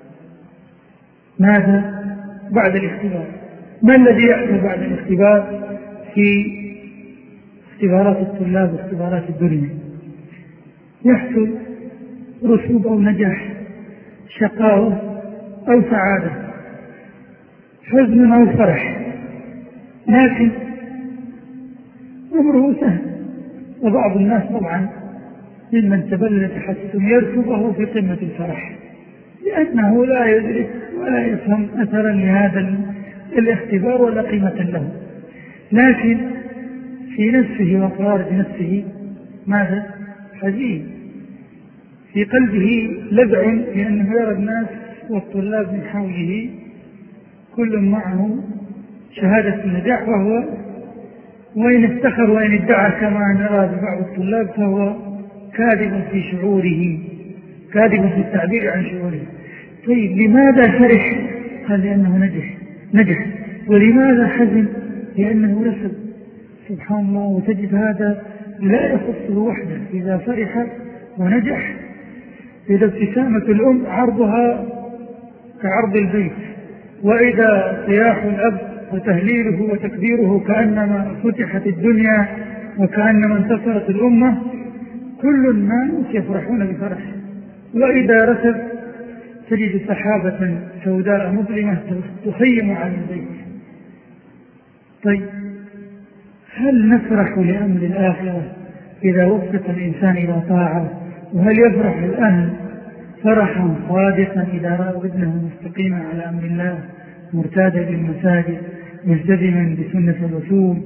ماذا بعد الاختبار؟ ما الذي يحصل بعد الاختبار في اختبارات الطلاب واختبارات الدنيا؟ يحصل رسوب أو نجاح، شقاوة أو سعادة، حزن أو فرح، لكن أمره سهل. وبعض الناس طبعا ممن تبلد حسهم يركب وهو في قمة الفرح، لأنه لا يدرك ولا يفهم أثرا لهذا الاختبار ولا قيمة له، لكن في نفسه وخارج نفسه ماذا؟ حزين، في قلبه لذع لأنه يرى الناس والطلاب من حوله كل معه شهادة النجاح، وهو وإن افتخر وإن ادعى كما نرى ببعض الطلاب فهو كاذب في شعوره، كاذب في التعبير عن شعوره. طيب لماذا فرح؟ قال لأنه نجح نجح ولماذا حزن؟ لأنه رسب. سبحان الله. وتجد هذا لا يخصه وحده، إذا فرح ونجح، إذا ابتسامة الأم عرضها كعرض البيت، وإذا صياح الأب وتهليله وتكبيره كأنما فتحت الدنيا وكأنما انتصرت الأمة، كل الناس يفرحون بفرح. وإذا رسب تجد سحابة سوداء مظلمة تخيم على البيت. طيب هل نفرح لأمر الآخرة إذا وفق الإنسان إلى طاعة؟ وهل يفرح الأهل فرحا صادقا إذا رأوا ابنه مستقيما على أمر الله، مرتادا بالمساجد، ملتزما بسنة الرسول،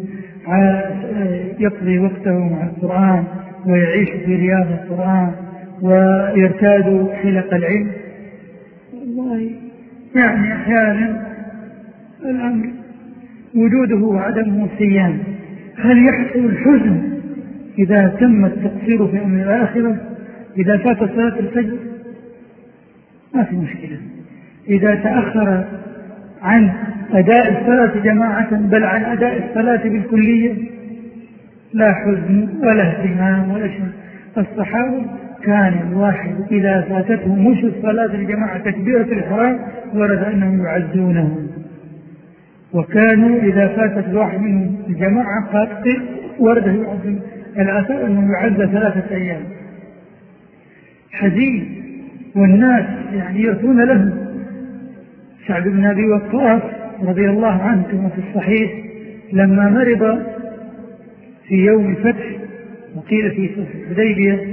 يقضي وقته مع القرآن ويعيش في رياض القرآن ويرتاد حلق العلم؟ والله يعني أحيانا الأمر وجوده وعدمه سيان. هل يحصل الحزن إذا تم التقصير في أمر الآخرة؟ إذا فات صلاة الفجر ما في مشكلة، إذا تأخر عن أداء الصلاة جماعة بل عن أداء الصلاة بالكلية لا حزن ولا اهتمام ولا شيء. الصحابة كان الواحد إذا فاتته مش الصلاة الجماعة تكبيرة الإحرام ورد أنهم يعزونه، وكانوا إذا فاتت الواحد منهم الجماعة قد ورده يعزون. الأثر أنه يعزى ثلاثة أيام. حزين والناس يعني يرثون له. سعد بن أبي وقاص رضي الله عنه كما في الصحيح لما مرض في يوم الفتح وقيل في صلح الحديبية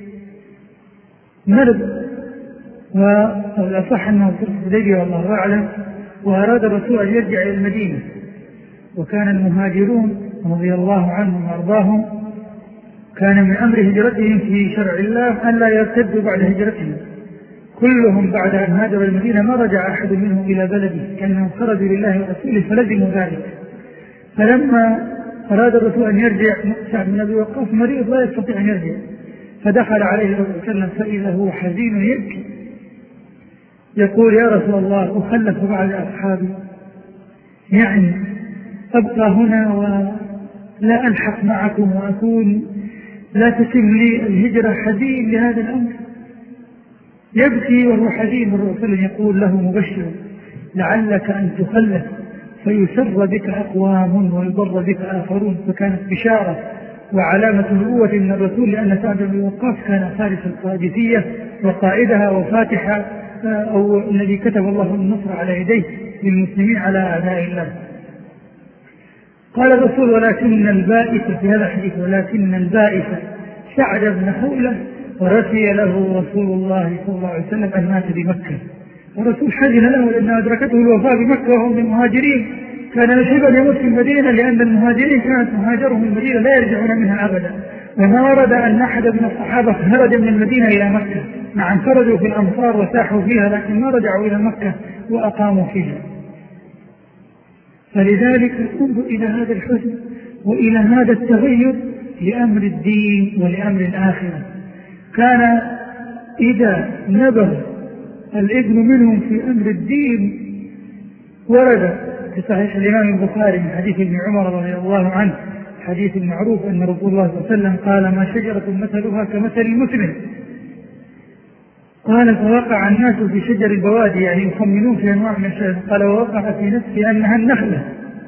مرض، والأصح أنه في صلح الحديبية والله أعلم، وأراد الرسول أن يرجع إلى المدينة، وكان المهاجرون رضي الله عنهم وأرضاهم كان من أمر هجرتهم في شرع الله أن لا يرتدوا بعد هجرتهم، كلهم بعد أن هاجروا المدينة ما رجع أحد منهم إلى بلده، كأنهم خرجوا لله ورسوله فلزموا ذلك. فلما أراد الرسول أن يرجع سعد بن أبي وقاص مريض لا يستطيع أن يرجع، فدخل عليه الرسول صلى الله عليه وسلم فإذا هو حزين يبكي يقول: يا رسول الله أخلف بعد أصحابي، يعني أبقى هنا ولا ألحق معكم وأكون لا تتم لي الهجرة، حزين لهذا الأمر. يبكي وهو حزين. الرسول يقول له مبشر: لعلك أن تخلف فيسر بك أقوام ويضر بك آخرون. فكانت بشارة وعلامة نبوة من الرسول، لأن سعد بن وقاص كان فارس القادسية وقائدها وفاتحة، أو الذي كتب الله النصر على يديه للمسلمين على أعداء الله. قال الرسول: ولكن البائس في هذا الحديث ولكن البائس سعد بن حولة ورثي له رسول الله صلى الله عليه وسلم أن مات بمكة. والرسول حزن له لأن أدركته الوفاة بمكة وهم من المهاجرين، كان يشهد أن يموت في المدينة لأن المهاجرين كانت مهاجرهم المدينة لا يرجعون منها أبدا، وما ورد أن أحد من الصحابة خرج من المدينة إلى مكة. نعم خرجوا في الأمصار وساحوا فيها لكن ما رجعوا إلى مكة وأقاموا فيها. فلذلك انظر إلى هذا الحزن وإلى هذا التغير لأمر الدين ولأمر الآخرة. كان إذا نبغ الابن منهم في أمر الدين ورد في صحيح الإمام البخاري من حديث ابن عمر رضي الله عنه: الحديث المعروف أن رسول الله صلى الله عليه وسلم قال ما شجرة مثلها كمثل المسلم. قال فوقع الناس في شجر البوادي، يعني يخمنون في أنواع من الشجر. قال ووقع في نفسي أنها النخلة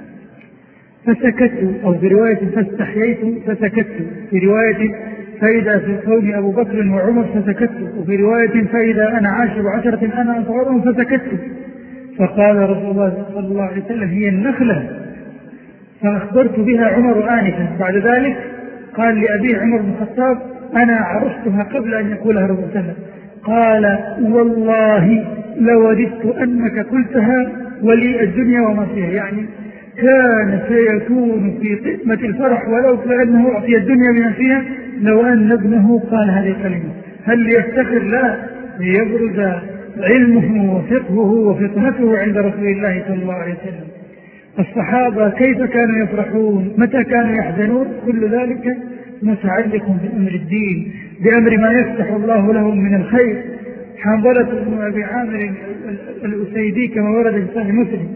فسكت، أو في رواية فاستحييت فسكت، في رواية فإذا في القوم أبو بكر وعمر فسكت، وفي رواية فإذا أنا عاشر عشرة أنا أصغرهم فسكت. فقال رسول الله صلى الله عليه وسلم هي النخلة، فأخبرت بها عمر آنفا. بعد ذلك قال لأبي عمر بن الخطاب أنا عرفتها قبل أن يقولها رسول الله. قال والله لوددت أنك قلتها ولي الدنيا وما فيها، يعني كان سيكون في قمة الفرح ولو كأنه أعطي الدنيا بما فيها لو أن ابنه قال هذه الكلمة. هل ليفتخر؟ لا، ليبرز علمه وفقهه وفطنته عند رسول الله صلى الله عليه وسلم. الصحابة كيف كانوا يفرحون، متى كانوا يحزنون، كل ذلك متعلق بأمر الدين، بأمر ما يفتح الله لهم من الخير. حنظلة بن أبي عامر الأسيدي كما ورد في صحيح مسلم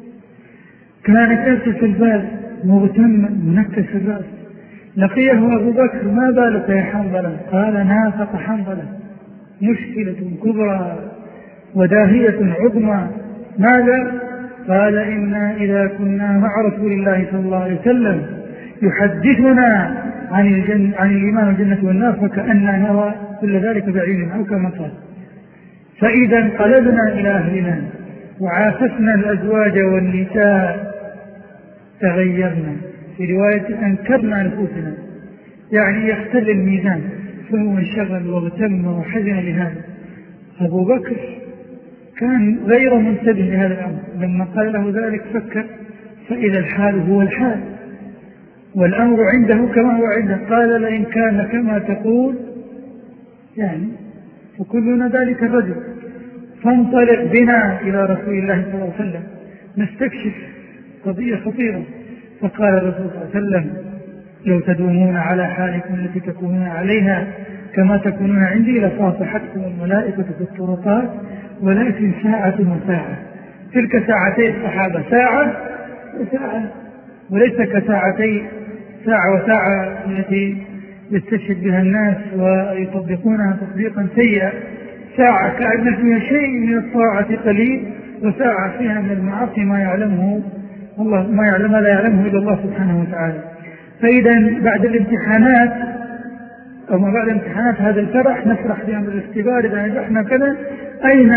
كان كاسس البال مغتما منكس الرأس، لقيه أبو بكر ما بالك يا حنظلة؟ قال نافق حنظلة مشكلة كبرى وداهية عظمى. ماذا؟ قال إنا إذا كنا مع رسول الله صلى الله عليه وسلم يحدثنا عن, الجن عن الإيمان والجنة والنار فكأننا نرى كل ذلك بعيننا، أو كما قال. فإذا انقلبنا إلى أهلنا وعافسنا الأزواج والنساء تغيرنا، في رواية أنكرنا نفوسنا، يعني يختل الميزان. فهو انشغل واغتم وحزن لهذا. أبو بكر كان غير منتبه لهذا الأمر، لما قال له ذلك فكر فإذا الحال هو الحال والأمر عنده كما هو عنده. قال لئن كان كما تقول يعني فكلنا ذلك الرجل، فانطلق بنا إلى رسول الله صلى الله عليه وسلم نستكشف قضية خطيرة. فقال الرسول صلى الله عليه وسلم لو تدومون على حالكم التي تكونون عليها كما تكونون عندي لصافحتكم الملائكة في الطرقات، ولكن ساعة وساعة. تلك ساعتي الصحابة ساعة وساعة، وليس كساعتي ساعة وساعة التي يستشهد بها الناس ويطبقونها تطبيقا سيئا. ساعة كأن فيها شيء من الطاعة قليل، وساعة فيها من المعاصي ما يعلمه الله، ما يعلم لا يعلمه إلا الله سبحانه وتعالى. فإذا بعد الامتحانات أو ما بعد امتحانات هذا الفرح نفرح بأمر الاختبار إذا نجحنا كذا. أين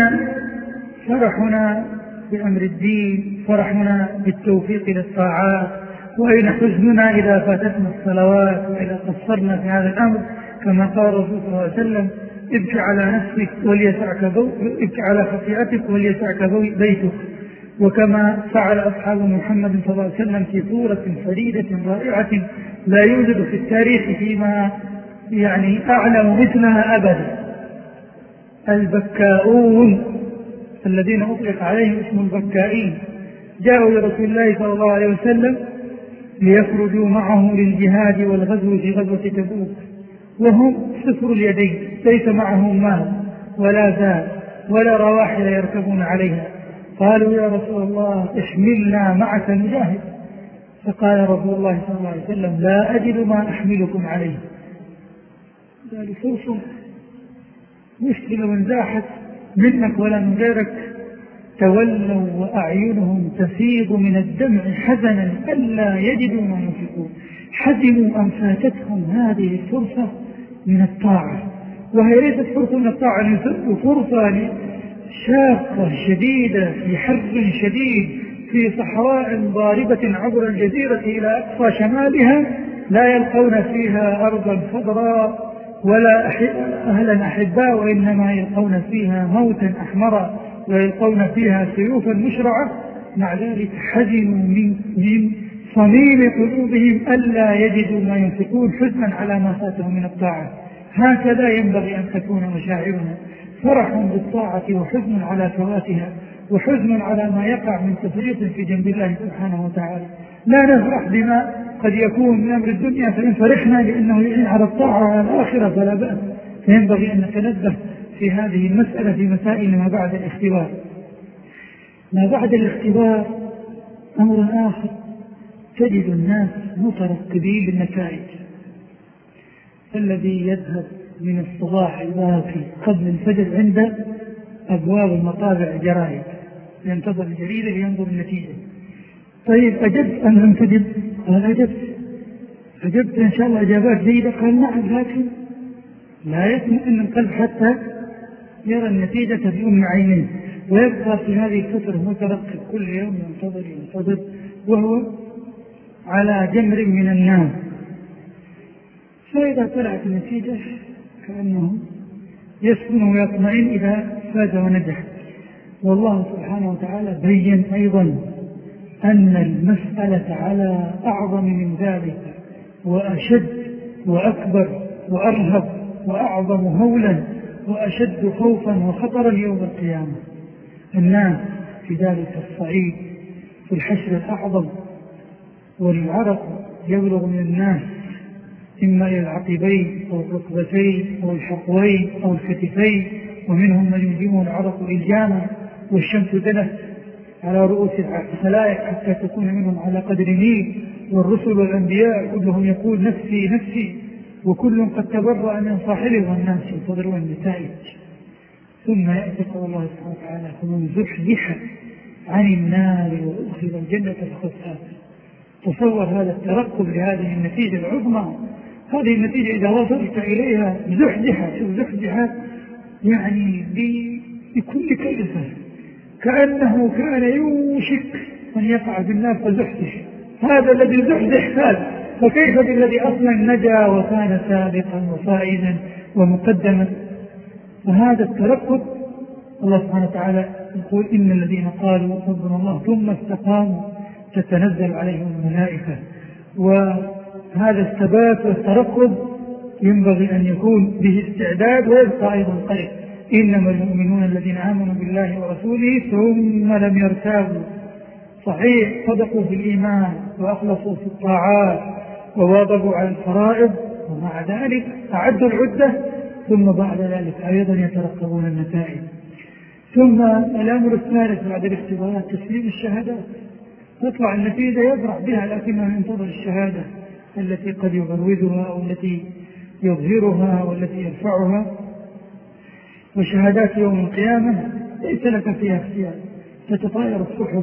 فرحنا بأمر الدين، فرحنا بالتوفيق للطاعات؟ وأين حزننا إذا فاتتنا الصلوات وإذا قصرنا في هذا الأمر؟ كما قال الرسول صلى الله عليه وسلم ابكي على نفسك وليسعك ابكي على خطيئتك وليسعك بيتك. وكما فعل أصحاب محمد صلى الله عليه وسلم في صورة فريدة رائعة لا يوجد في التاريخ فيما يعني أعلم مثلها أبدا. البكاؤون الذين أطلق عليهم اسم البكائين جاءوا لرسول الله صلى الله عليه وسلم ليخرجوا معه للجهاد والغزو في غزوة تبوك، وهم صفر اليدين، ليس معهم مال ولا زاد ولا رواحل يركبون عليها. قالوا يا رسول الله احملنا معك نجاهد. فقال رسول الله صلى الله عليه وسلم لا أجد ما أحملكم عليه. ذلك فرصة مشكلة من زاحت منك ولا من غيرك. تولوا وأعينهم تفيض من الدمع حزنا ألا يجدوا ما ينفقون. حزنوا أن فاتتهم هذه الفرصة من الطاعة، وهي ليست فرصة من الطاعة، فرصة شاقة شديدة في حر شديد في صحراء ضاربة عبر الجزيرة إلى أقصى شمالها، لا يلقون فيها أرضا خضراء ولا أهلا أحباء، وإنما يلقون فيها موتا أحمرا ويلقون فيها سيوفا مشرعة. مع ذلك حزنوا من, من صميم قلوبهم ألا يجدوا ما ينفقون، حزنا على ما فاتهم من الطاعة. هكذا ينبغي أن تكون مشاعرنا، فرح بالطاعة وحزن على فواتها، وحزن على ما يقع من تفريط في جنب الله سبحانه وتعالى. لا نفرح بما قد يكون من أمر الدنيا، فإن فرحنا لأنه يعين على الطاعة وعلى الآخرة فلا بأس. فينبغي أن نتنبه في هذه المسألة في مسائل ما بعد الاختبار. ما بعد الاختبار أمر آخر، تجد الناس مترقبين بالنتائج. الذي يذهب من الصباح الباكر قبل الفجر عند أبواب المطابع الجرائد ينتظر الجريدة لينظر النتيجة. طيب أجبت أم لم تجب؟ قال أجبت. أجبت إن شاء الله إجابات جيدة؟ قال نعم، لكن لا يطمئن القلب حتى يرى النتيجة بأم عينيه، ويبقى في هذه الفترة مترقب كل يوم ينتظر ينتظر وهو على جمر من النار. فإذا طلعت النتيجة كأنه يسكن ويطمئن إذا فاز ونجح. والله سبحانه وتعالى بين أيضا أن المسألة على أعظم من ذلك وأشد وأكبر وأرهب وأعظم هولا وأشد خوفا وخطرا يوم القيامة. الناس في ذلك الصعيد في الحشر الأعظم، والعرق يبلغ من الناس إما إلى العقبين أو الركبتين أو الحقوين أو الكتفين، ومنهم من يلجمه العرق إلجاما، والشمس دنت على رؤوس الخلائق حتى تكون منهم على قدر ميل، والرسل والأنبياء كلهم يقول نفسي نفسي، وكل قد تبرأ من صاحبه، والناس ينتظرون النتائج. ثم يأتي قول الله سبحانه وتعالى فمن زحزح عن النار وأدخل الجنة فقد فاز. تصور هذا الترقب لهذه النتيجة العظمى. هذه النتيجة إذا وصلت إليها زحزحة، شوف زحزحة يعني بكل كلفة، كأنه كان يوشك أن يقع في النار فزحزح. هذا الذي زحزح فاز، فكيف بالذي أصلا نجا وكان سابقا وفائزا ومقدما؟ وهذا الترقب الله سبحانه وتعالى يقول إن الذين قالوا ربنا الله ثم استقاموا تتنزل عليهم الملائكة. وهذا الثبات والترقب ينبغي أن يكون به استعداد ويبقى أيضا قريب. إنما المؤمنون الذين آمنوا بالله ورسوله ثم لم يرتابوا. صحيح صدقوا في الإيمان وأخلصوا في الطاعات وواظبوا على الفرائض، ومع ذلك أعدوا العدة، ثم بعد ذلك أيضا يترقبون النتائج. ثم الأمر الثالث بعد الاختبارات تسليم الشهادات. تطلع النتيجة يفرح بها لكنه ينتظر الشهادة التي قد يبروزها أو التي يظهرها والتي يرفعها. وشهادات يوم القيامة ليس لك فيها اختيار، تتطاير الصحف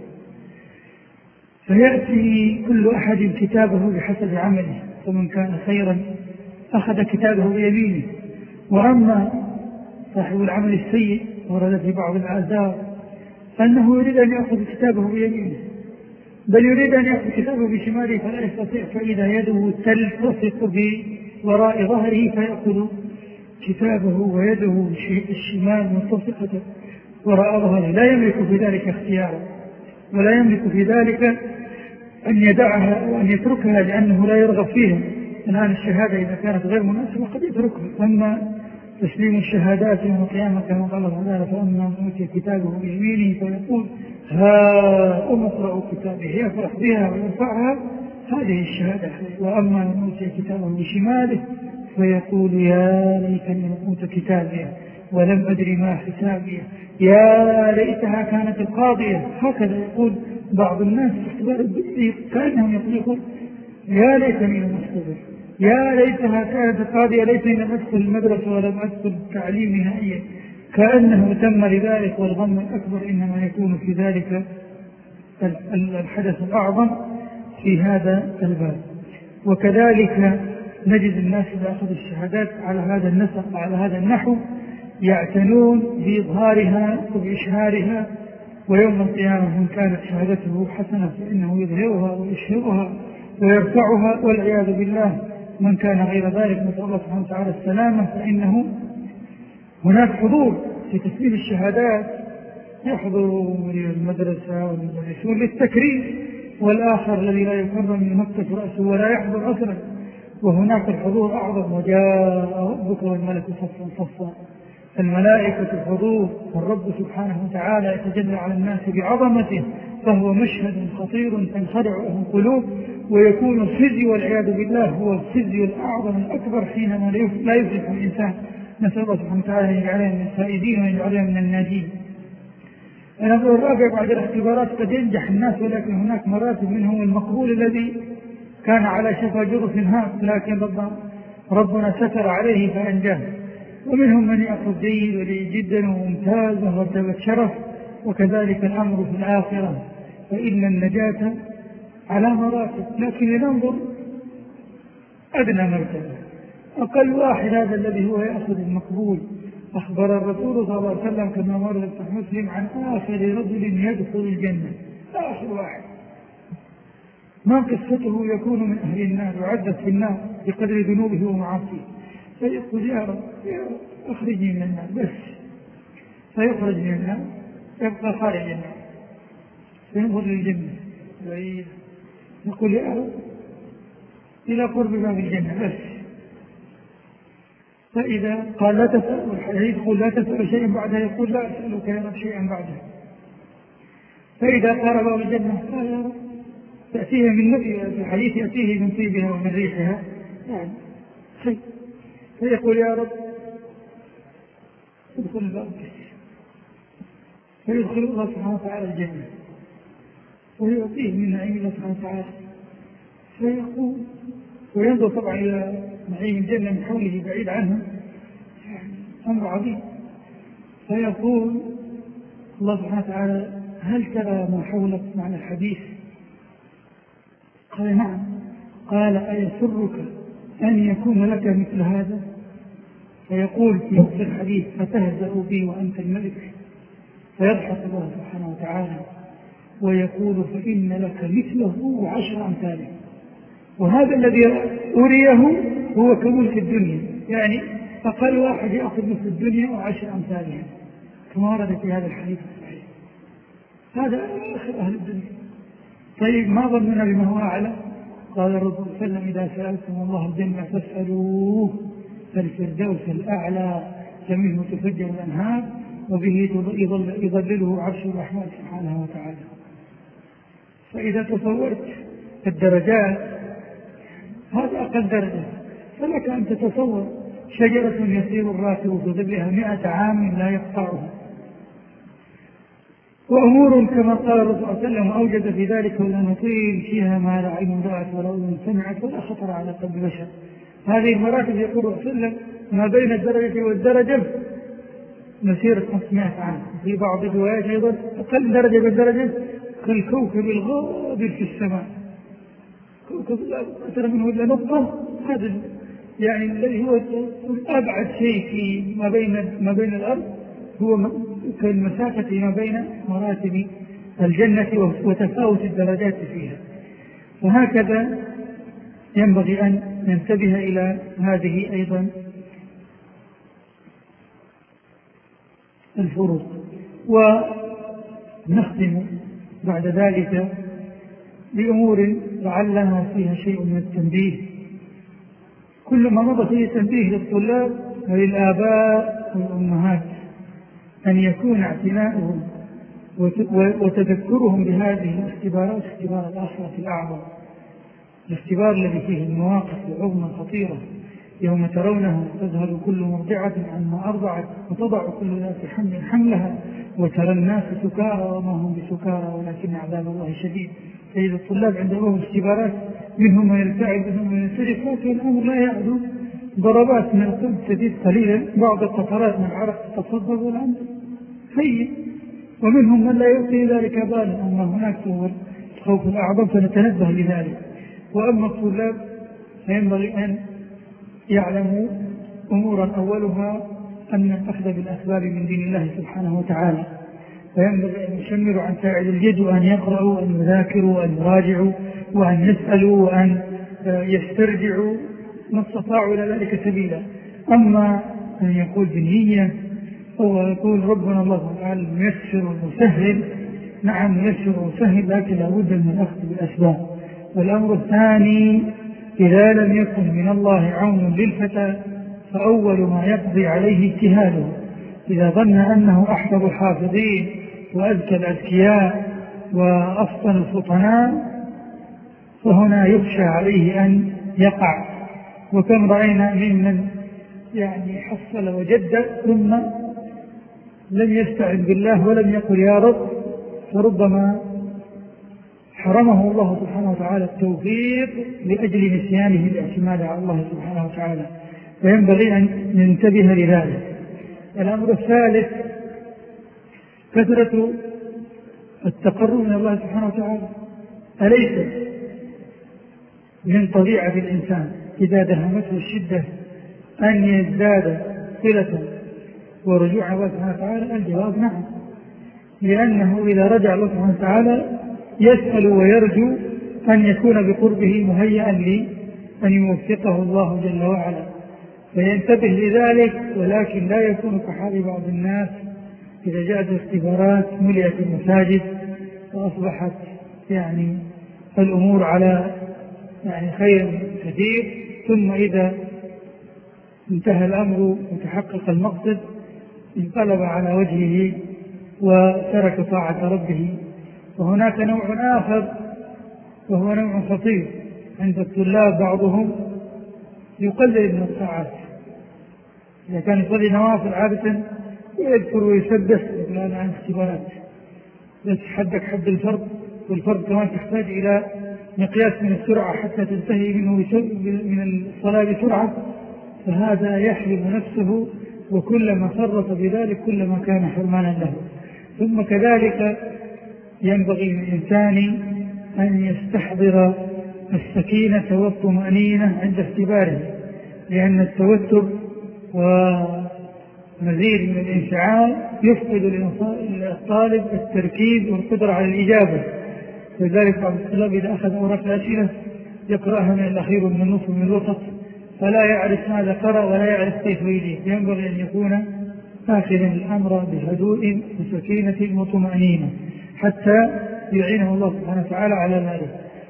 فيأتي كل أحد كتابه بحسب عمله، فمن كان خيرا أخذ كتابه بيمينه، وأما صاحب العمل السيء ورد في بعض الآثار أنه يريد أن يأخذ كتابه بيمينه، بل يريد أن يأخذ كتابه بشماله فلا يستطيع، فإذا يده تلتصق بوراء ظهره فيأخذ كتابه ويده الشمال ملتصقة وراء ظهره، لا يملك في ذلك اختيارا، ولا يملك في ذلك أن يدعها أو أن يتركها لأنه لا يرغب فيها. الآن الشهادة إذا كانت غير مناسبة قد يتركها. أما تسليم الشهادات يوم القيامة كما قال الله تعالى فأما من أوتي كتابه بيمينه فيقول ها أم اقرأوا كتابه، يفرح بها ويرفعها، هذه الشهادة. وأما من أوتي كتابه بشماله فيقول يا ليتني لم أوت كتابي ولم أدري ما حسابي يا ليتها كانت القاضية. هكذا يقول بعض الناس كأنهم يقولون يا ليتني لم أستبر، يا ليتها كانت القاضية، ليتني لم أدخل المدرسة ولم أدخل التعليم نهائيا، كأنه تم لذلك. والغم الأكبر إنما يكون في ذلك الحدث الأعظم في هذا الباب. وكذلك نجد الناس إذا أخذوا الشهادات على هذا النسق وعلى هذا النحو يعتنون بإظهارها وبإشهارها، ويوم القيامة من كانت شهادته حسنة فإنه يظهرها ويشهرها ويرفعها، والعياذ بالله من كان غير ذلك نسأل الله سبحانه وتعالى السلامة، فإنه هناك حضور في تسليم الشهادات، يحضر المدرسة والمدرسون للتكريم، والآخر الذي لا يكرم يمكس رأسه ولا يحضر أصلا. وهناك الحضور أعظم، وجاء ربك والملك صفا صفا، الملائكة الحضور، والرب سبحانه وتعالى يتجلى على الناس بعظمته، فهو مشهد خطير تنخدع له القلوب، ويكون الخزي والعياذ بالله هو الخزي الأعظم الأكبر حينما لا يفلح الإنسان. نسأل الله سبحانه وتعالى أن يجعلنا من الفائزين وأن يجعلنا من الناجين. الأمر الرابع بعد الاختبارات قد ينجح الناس، ولكن هناك مراتب منهم المقبول الذي كان على شفا جرف هام، لكن ربنا ستر عليه فأنجاه. ومنهم من يأخذ جيد ولي جدا وممتاز ومرتبة شرف، وكذلك الأمر في الآخرة، فإن النجاة على مراتب. لكن لننظر أدنى مرتبة، أقل واحد هذا الذي هو يأخذ المقبول. أخبر الرسول صلى الله عليه وسلم كما مر في مسلم عن آخر رجل يدخل الجنة، آخر واحد ما قصته يكون من أهل النار وعدت في النار بقدر ذنوبه ومعاصيه، فيقول يا رب يا رب أخرجني من النار بس، فيخرج من النار يبقى خارج النار فينظر للجنة يقول يا رب إلى قرب باب الجنة بس، فإذا قال لا تسأل الحديث يقول لا تسأل شيئا بعدها، يقول لا أسألك يا رب شيئا بعدها، فإذا قال باب الجنة قال يا رب تأتيه من نبي في الحديث يأتيه من طيبها ومن ريحها يعني شيء، فيقول يا رب ادخل الباب فيدخل الله سبحانه وتعالى الجنة ويعطيه من نعيم الله سبحانه وتعالى، فيقول وينظر طبعا إلى نعيم الجنة من حوله بعيد عنه أمر عظيم، فيقول الله سبحانه وتعالى هل ترى ما حولك معنى الحديث؟ قال نعم. قال أيسرك أن يكون لك مثل هذا؟ فيقول في نفس الحديث فتهزأ بي وأنت الملك، فيضحك الله سبحانه وتعالى ويقول فإن لك مثله وعشر أمثاله، وهذا الذي أريه هو كملك الدنيا، يعني أقل واحد يأخذ مثل الدنيا وعشر أمثالها كما ورد في هذا الحديث الصحيح. هذا آخر أهل الدنيا. طيب ما ظننا بما هو أعلى؟ قال الرسول صلى الله عليه وسلم إذا سألتم الله الجنة فاسألوه فالفردوس الأعلى فمنه تفجر الأنهار وبه يظلله عرش الرحمن سبحانه وتعالى. فإذا تصورت الدرجات هذا أقل درجة، فلك أن تتصور شجرة يسير الراكب في ظلها مئة عام لا يقطعها، وأمور كما قال الرسول صلى الله عليه وسلم أوجد في ذلك والنطير فيها ما لا عين رأت ولا أذن سمعت ولا خطر على قلب بشر. هذه المراتب يقول الرسول صلى الله عليه وسلم ما بين الدرجة والدرجة مسيرة خمسمائة عام، في بعض الروايات أيضا أقل درجة بالدرجة كالكوكب الغابر في السماء، كوكب أكثر منه إلا نقطة، هذا يعني الذي هو أبعد شيء في ما بين ما بين الأرض هو كالمسافة ما بين مراتب الجنة وتفاوت الدرجات فيها. وهكذا ينبغي أن ننتبه إلى هذه أيضا الفروق. ونختم بعد ذلك بأمور لعلها فيها شيء من التنبيه، كل ما مضى فيه تنبيه للطلاب وللآباء والأمهات أن يكون اعتناؤهم وتذكرهم بهذه الاختبارات اختبار الآخرة الأعظم، الاختبار الذي فيه المواقف العظمى الخطيرة يوم ترونه تذهل كل مرضعة عما أرضعت وتضع كل ذات حمل حملها وترى الناس سكارى وما هم بسكارى ولكن عذاب الله شديد. فإذا الطلاب عندهم اختبارات منهم من يلتعب منهم من ينسرف، لكن الأمر لا يعدو ضربات من القلب تزيد قليلا، بعض القطرات من العرق تتصدر والأمر سيء، ومنهم من لا يعطي ذلك بالا. أما هناك هو الخوف الأعظم فنتنبه لذلك. وأما الطلاب فينبغي أن يعلموا أمورا أولها أن الأخذ بالأسباب من دين الله سبحانه وتعالى، فينبغي أن يشمروا عن ساعد الجد وأن يقرأوا وأن يذاكروا وأن يراجعوا وأن يسألوا وأن يسترجعوا ما استطاعوا إلى ذلك سبيلا. أما أن يقول بالنية هو يقول ربنا الله تعالى يسر ومسهل، نعم يسر ومسهل، لكن لابد من الأخذ بالأسباب. والأمر الثاني إذا لم يكن من الله عون للفتى فأول ما يقضي عليه اجتهاده، إذا ظن أنه أحفظ الحافظين وأذكى الأذكياء وأفطن الفطناء فهنا يخشى عليه أن يقع. وكم رأينا ممن يعني حصل وجد ثم لم يستعن بالله ولم يقل يا رب، فربما حرمه الله سبحانه وتعالى التوفيق لأجل نسيانه الاعتماد على الله سبحانه وتعالى، فينبغي أن ننتبه لذلك. الأمر الثالث كثرة التقرب من الله سبحانه وتعالى. أليس من طبيعة الإنسان إذا دهمته الشدة أن يزداد صلة ورجوع الله سبحانه وتعالى؟ الجواب نعم، لأنه إذا رجع الله سبحانه وتعالى يسأل ويرجو أن يكون بقربه مهيئا لأن يوفقه الله جل وعلا، فينتبه لذلك. ولكن لا يكون كحال بعض الناس إذا جاءت الاختبارات ملئت المساجد وأصبحت يعني الأمور على يعني خير كثير، ثم إذا انتهى الأمر وتحقق المقصد انقلب على وجهه وترك طاعة ربه. وهناك نوع آخر وهو نوع خطير عند الطلاب، بعضهم يقلل من الطاعات. إذا كان يصلي نوافل عادة ويذكر ويسبح الآن عن اختبارات، بس حدك حد الفرض، والفرض كمان تحتاج إلى مقياس من السرعة حتى تنتهي منه من الصلاة بسرعة، فهذا يحرم نفسه، وكلما فرط بذلك كلما كان حرمانا له. ثم كذلك ينبغي للإنسان أن يستحضر السكينة والطمأنينة عند اختباره، لأن التوتر ومزيد من الانفعال يفقد للطالب التركيز والقدرة على الإجابة. لذلك بعض الطلاب إذا أخذ أوراق الأسئلة يقرأها من الأخير ومن النصف ومن الوسط، فلا يعرف ماذا قرأ ولا يعرف كيف يجيب. ينبغي أن يكون آخذا الأمر بهدوء وسكينة وطمأنينة حتى يعينه الله سبحانه وتعالى على ذلك.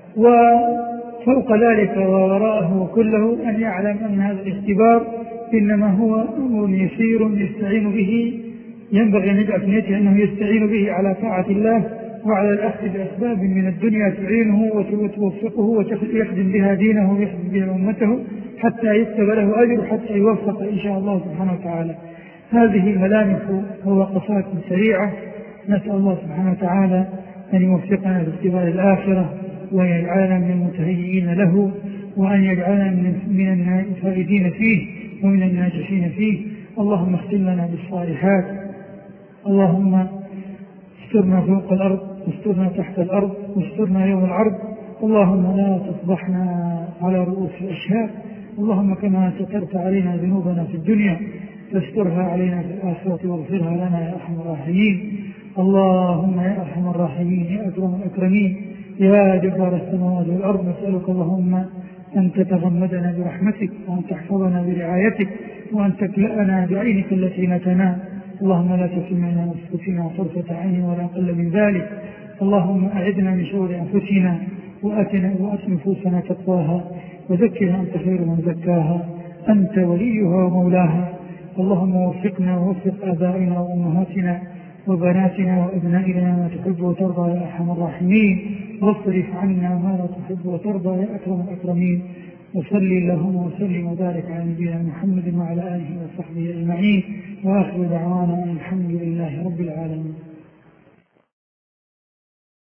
وفوق ذلك ووراءه كله أن يعلم أن هذا الاختبار إنما هو أمر يسير يستعين به، ينبغي أن يجعل في نيته أنه يستعين به على طاعة الله وعلى الأخذ بأسباب من الدنيا تعينه وتوفقه ويخدم بها دينه ويخدم بها أمته حتى يكتب له أجر، حتى يوفق إن شاء الله سبحانه وتعالى. هذه ملامح ووقفات سريعة، نسأل الله سبحانه وتعالى أن يوفقنا لاختبار الآخرة ويجعلنا من المتهيئين له، وأن يجعلنا من الفائزين فيه ومن الناجحين فيه. اللهم اختم لنا بالصالحات، اللهم استرنا فوق الأرض واسترنا تحت الأرض واسترنا يوم العرض، اللهم لا تصبحنا على رؤوس الأشهاد، اللهم كما سترت علينا ذنوبنا في الدنيا فاسترها علينا في الآخرة واغفرها لنا يا أرحم الراحمين. اللهم يا أرحم الراحمين يا أكرم الأكرمين يا جبار السماوات والأرض، نسألك اللهم أن تتغمدنا برحمتك وأن تحفظنا برعايتك وأن تكلأنا بعينك التي لا تنام. اللهم لا تكلنا نفسنا طرفة عين ولا أقل من ذلك. اللهم أعدنا من شرور أنفسنا وآتنا وآت نفوسنا تقواها وزكها أنت خير من زكاها، أنت وليها ومولاها. اللهم وفقنا ووفق آبائنا وأمهاتنا وبناتنا وأبنائنا ما تحب وترضى يا أرحم الراحمين، واصرف عنا ما لا تحب وترضى يا أكرم الأكرمين. وصلي اللهم وسلم وبارك على نبينا محمد وعلى آله وصحبه أجمعين، وآخر دعوانا أن الحمد لله رب العالمين.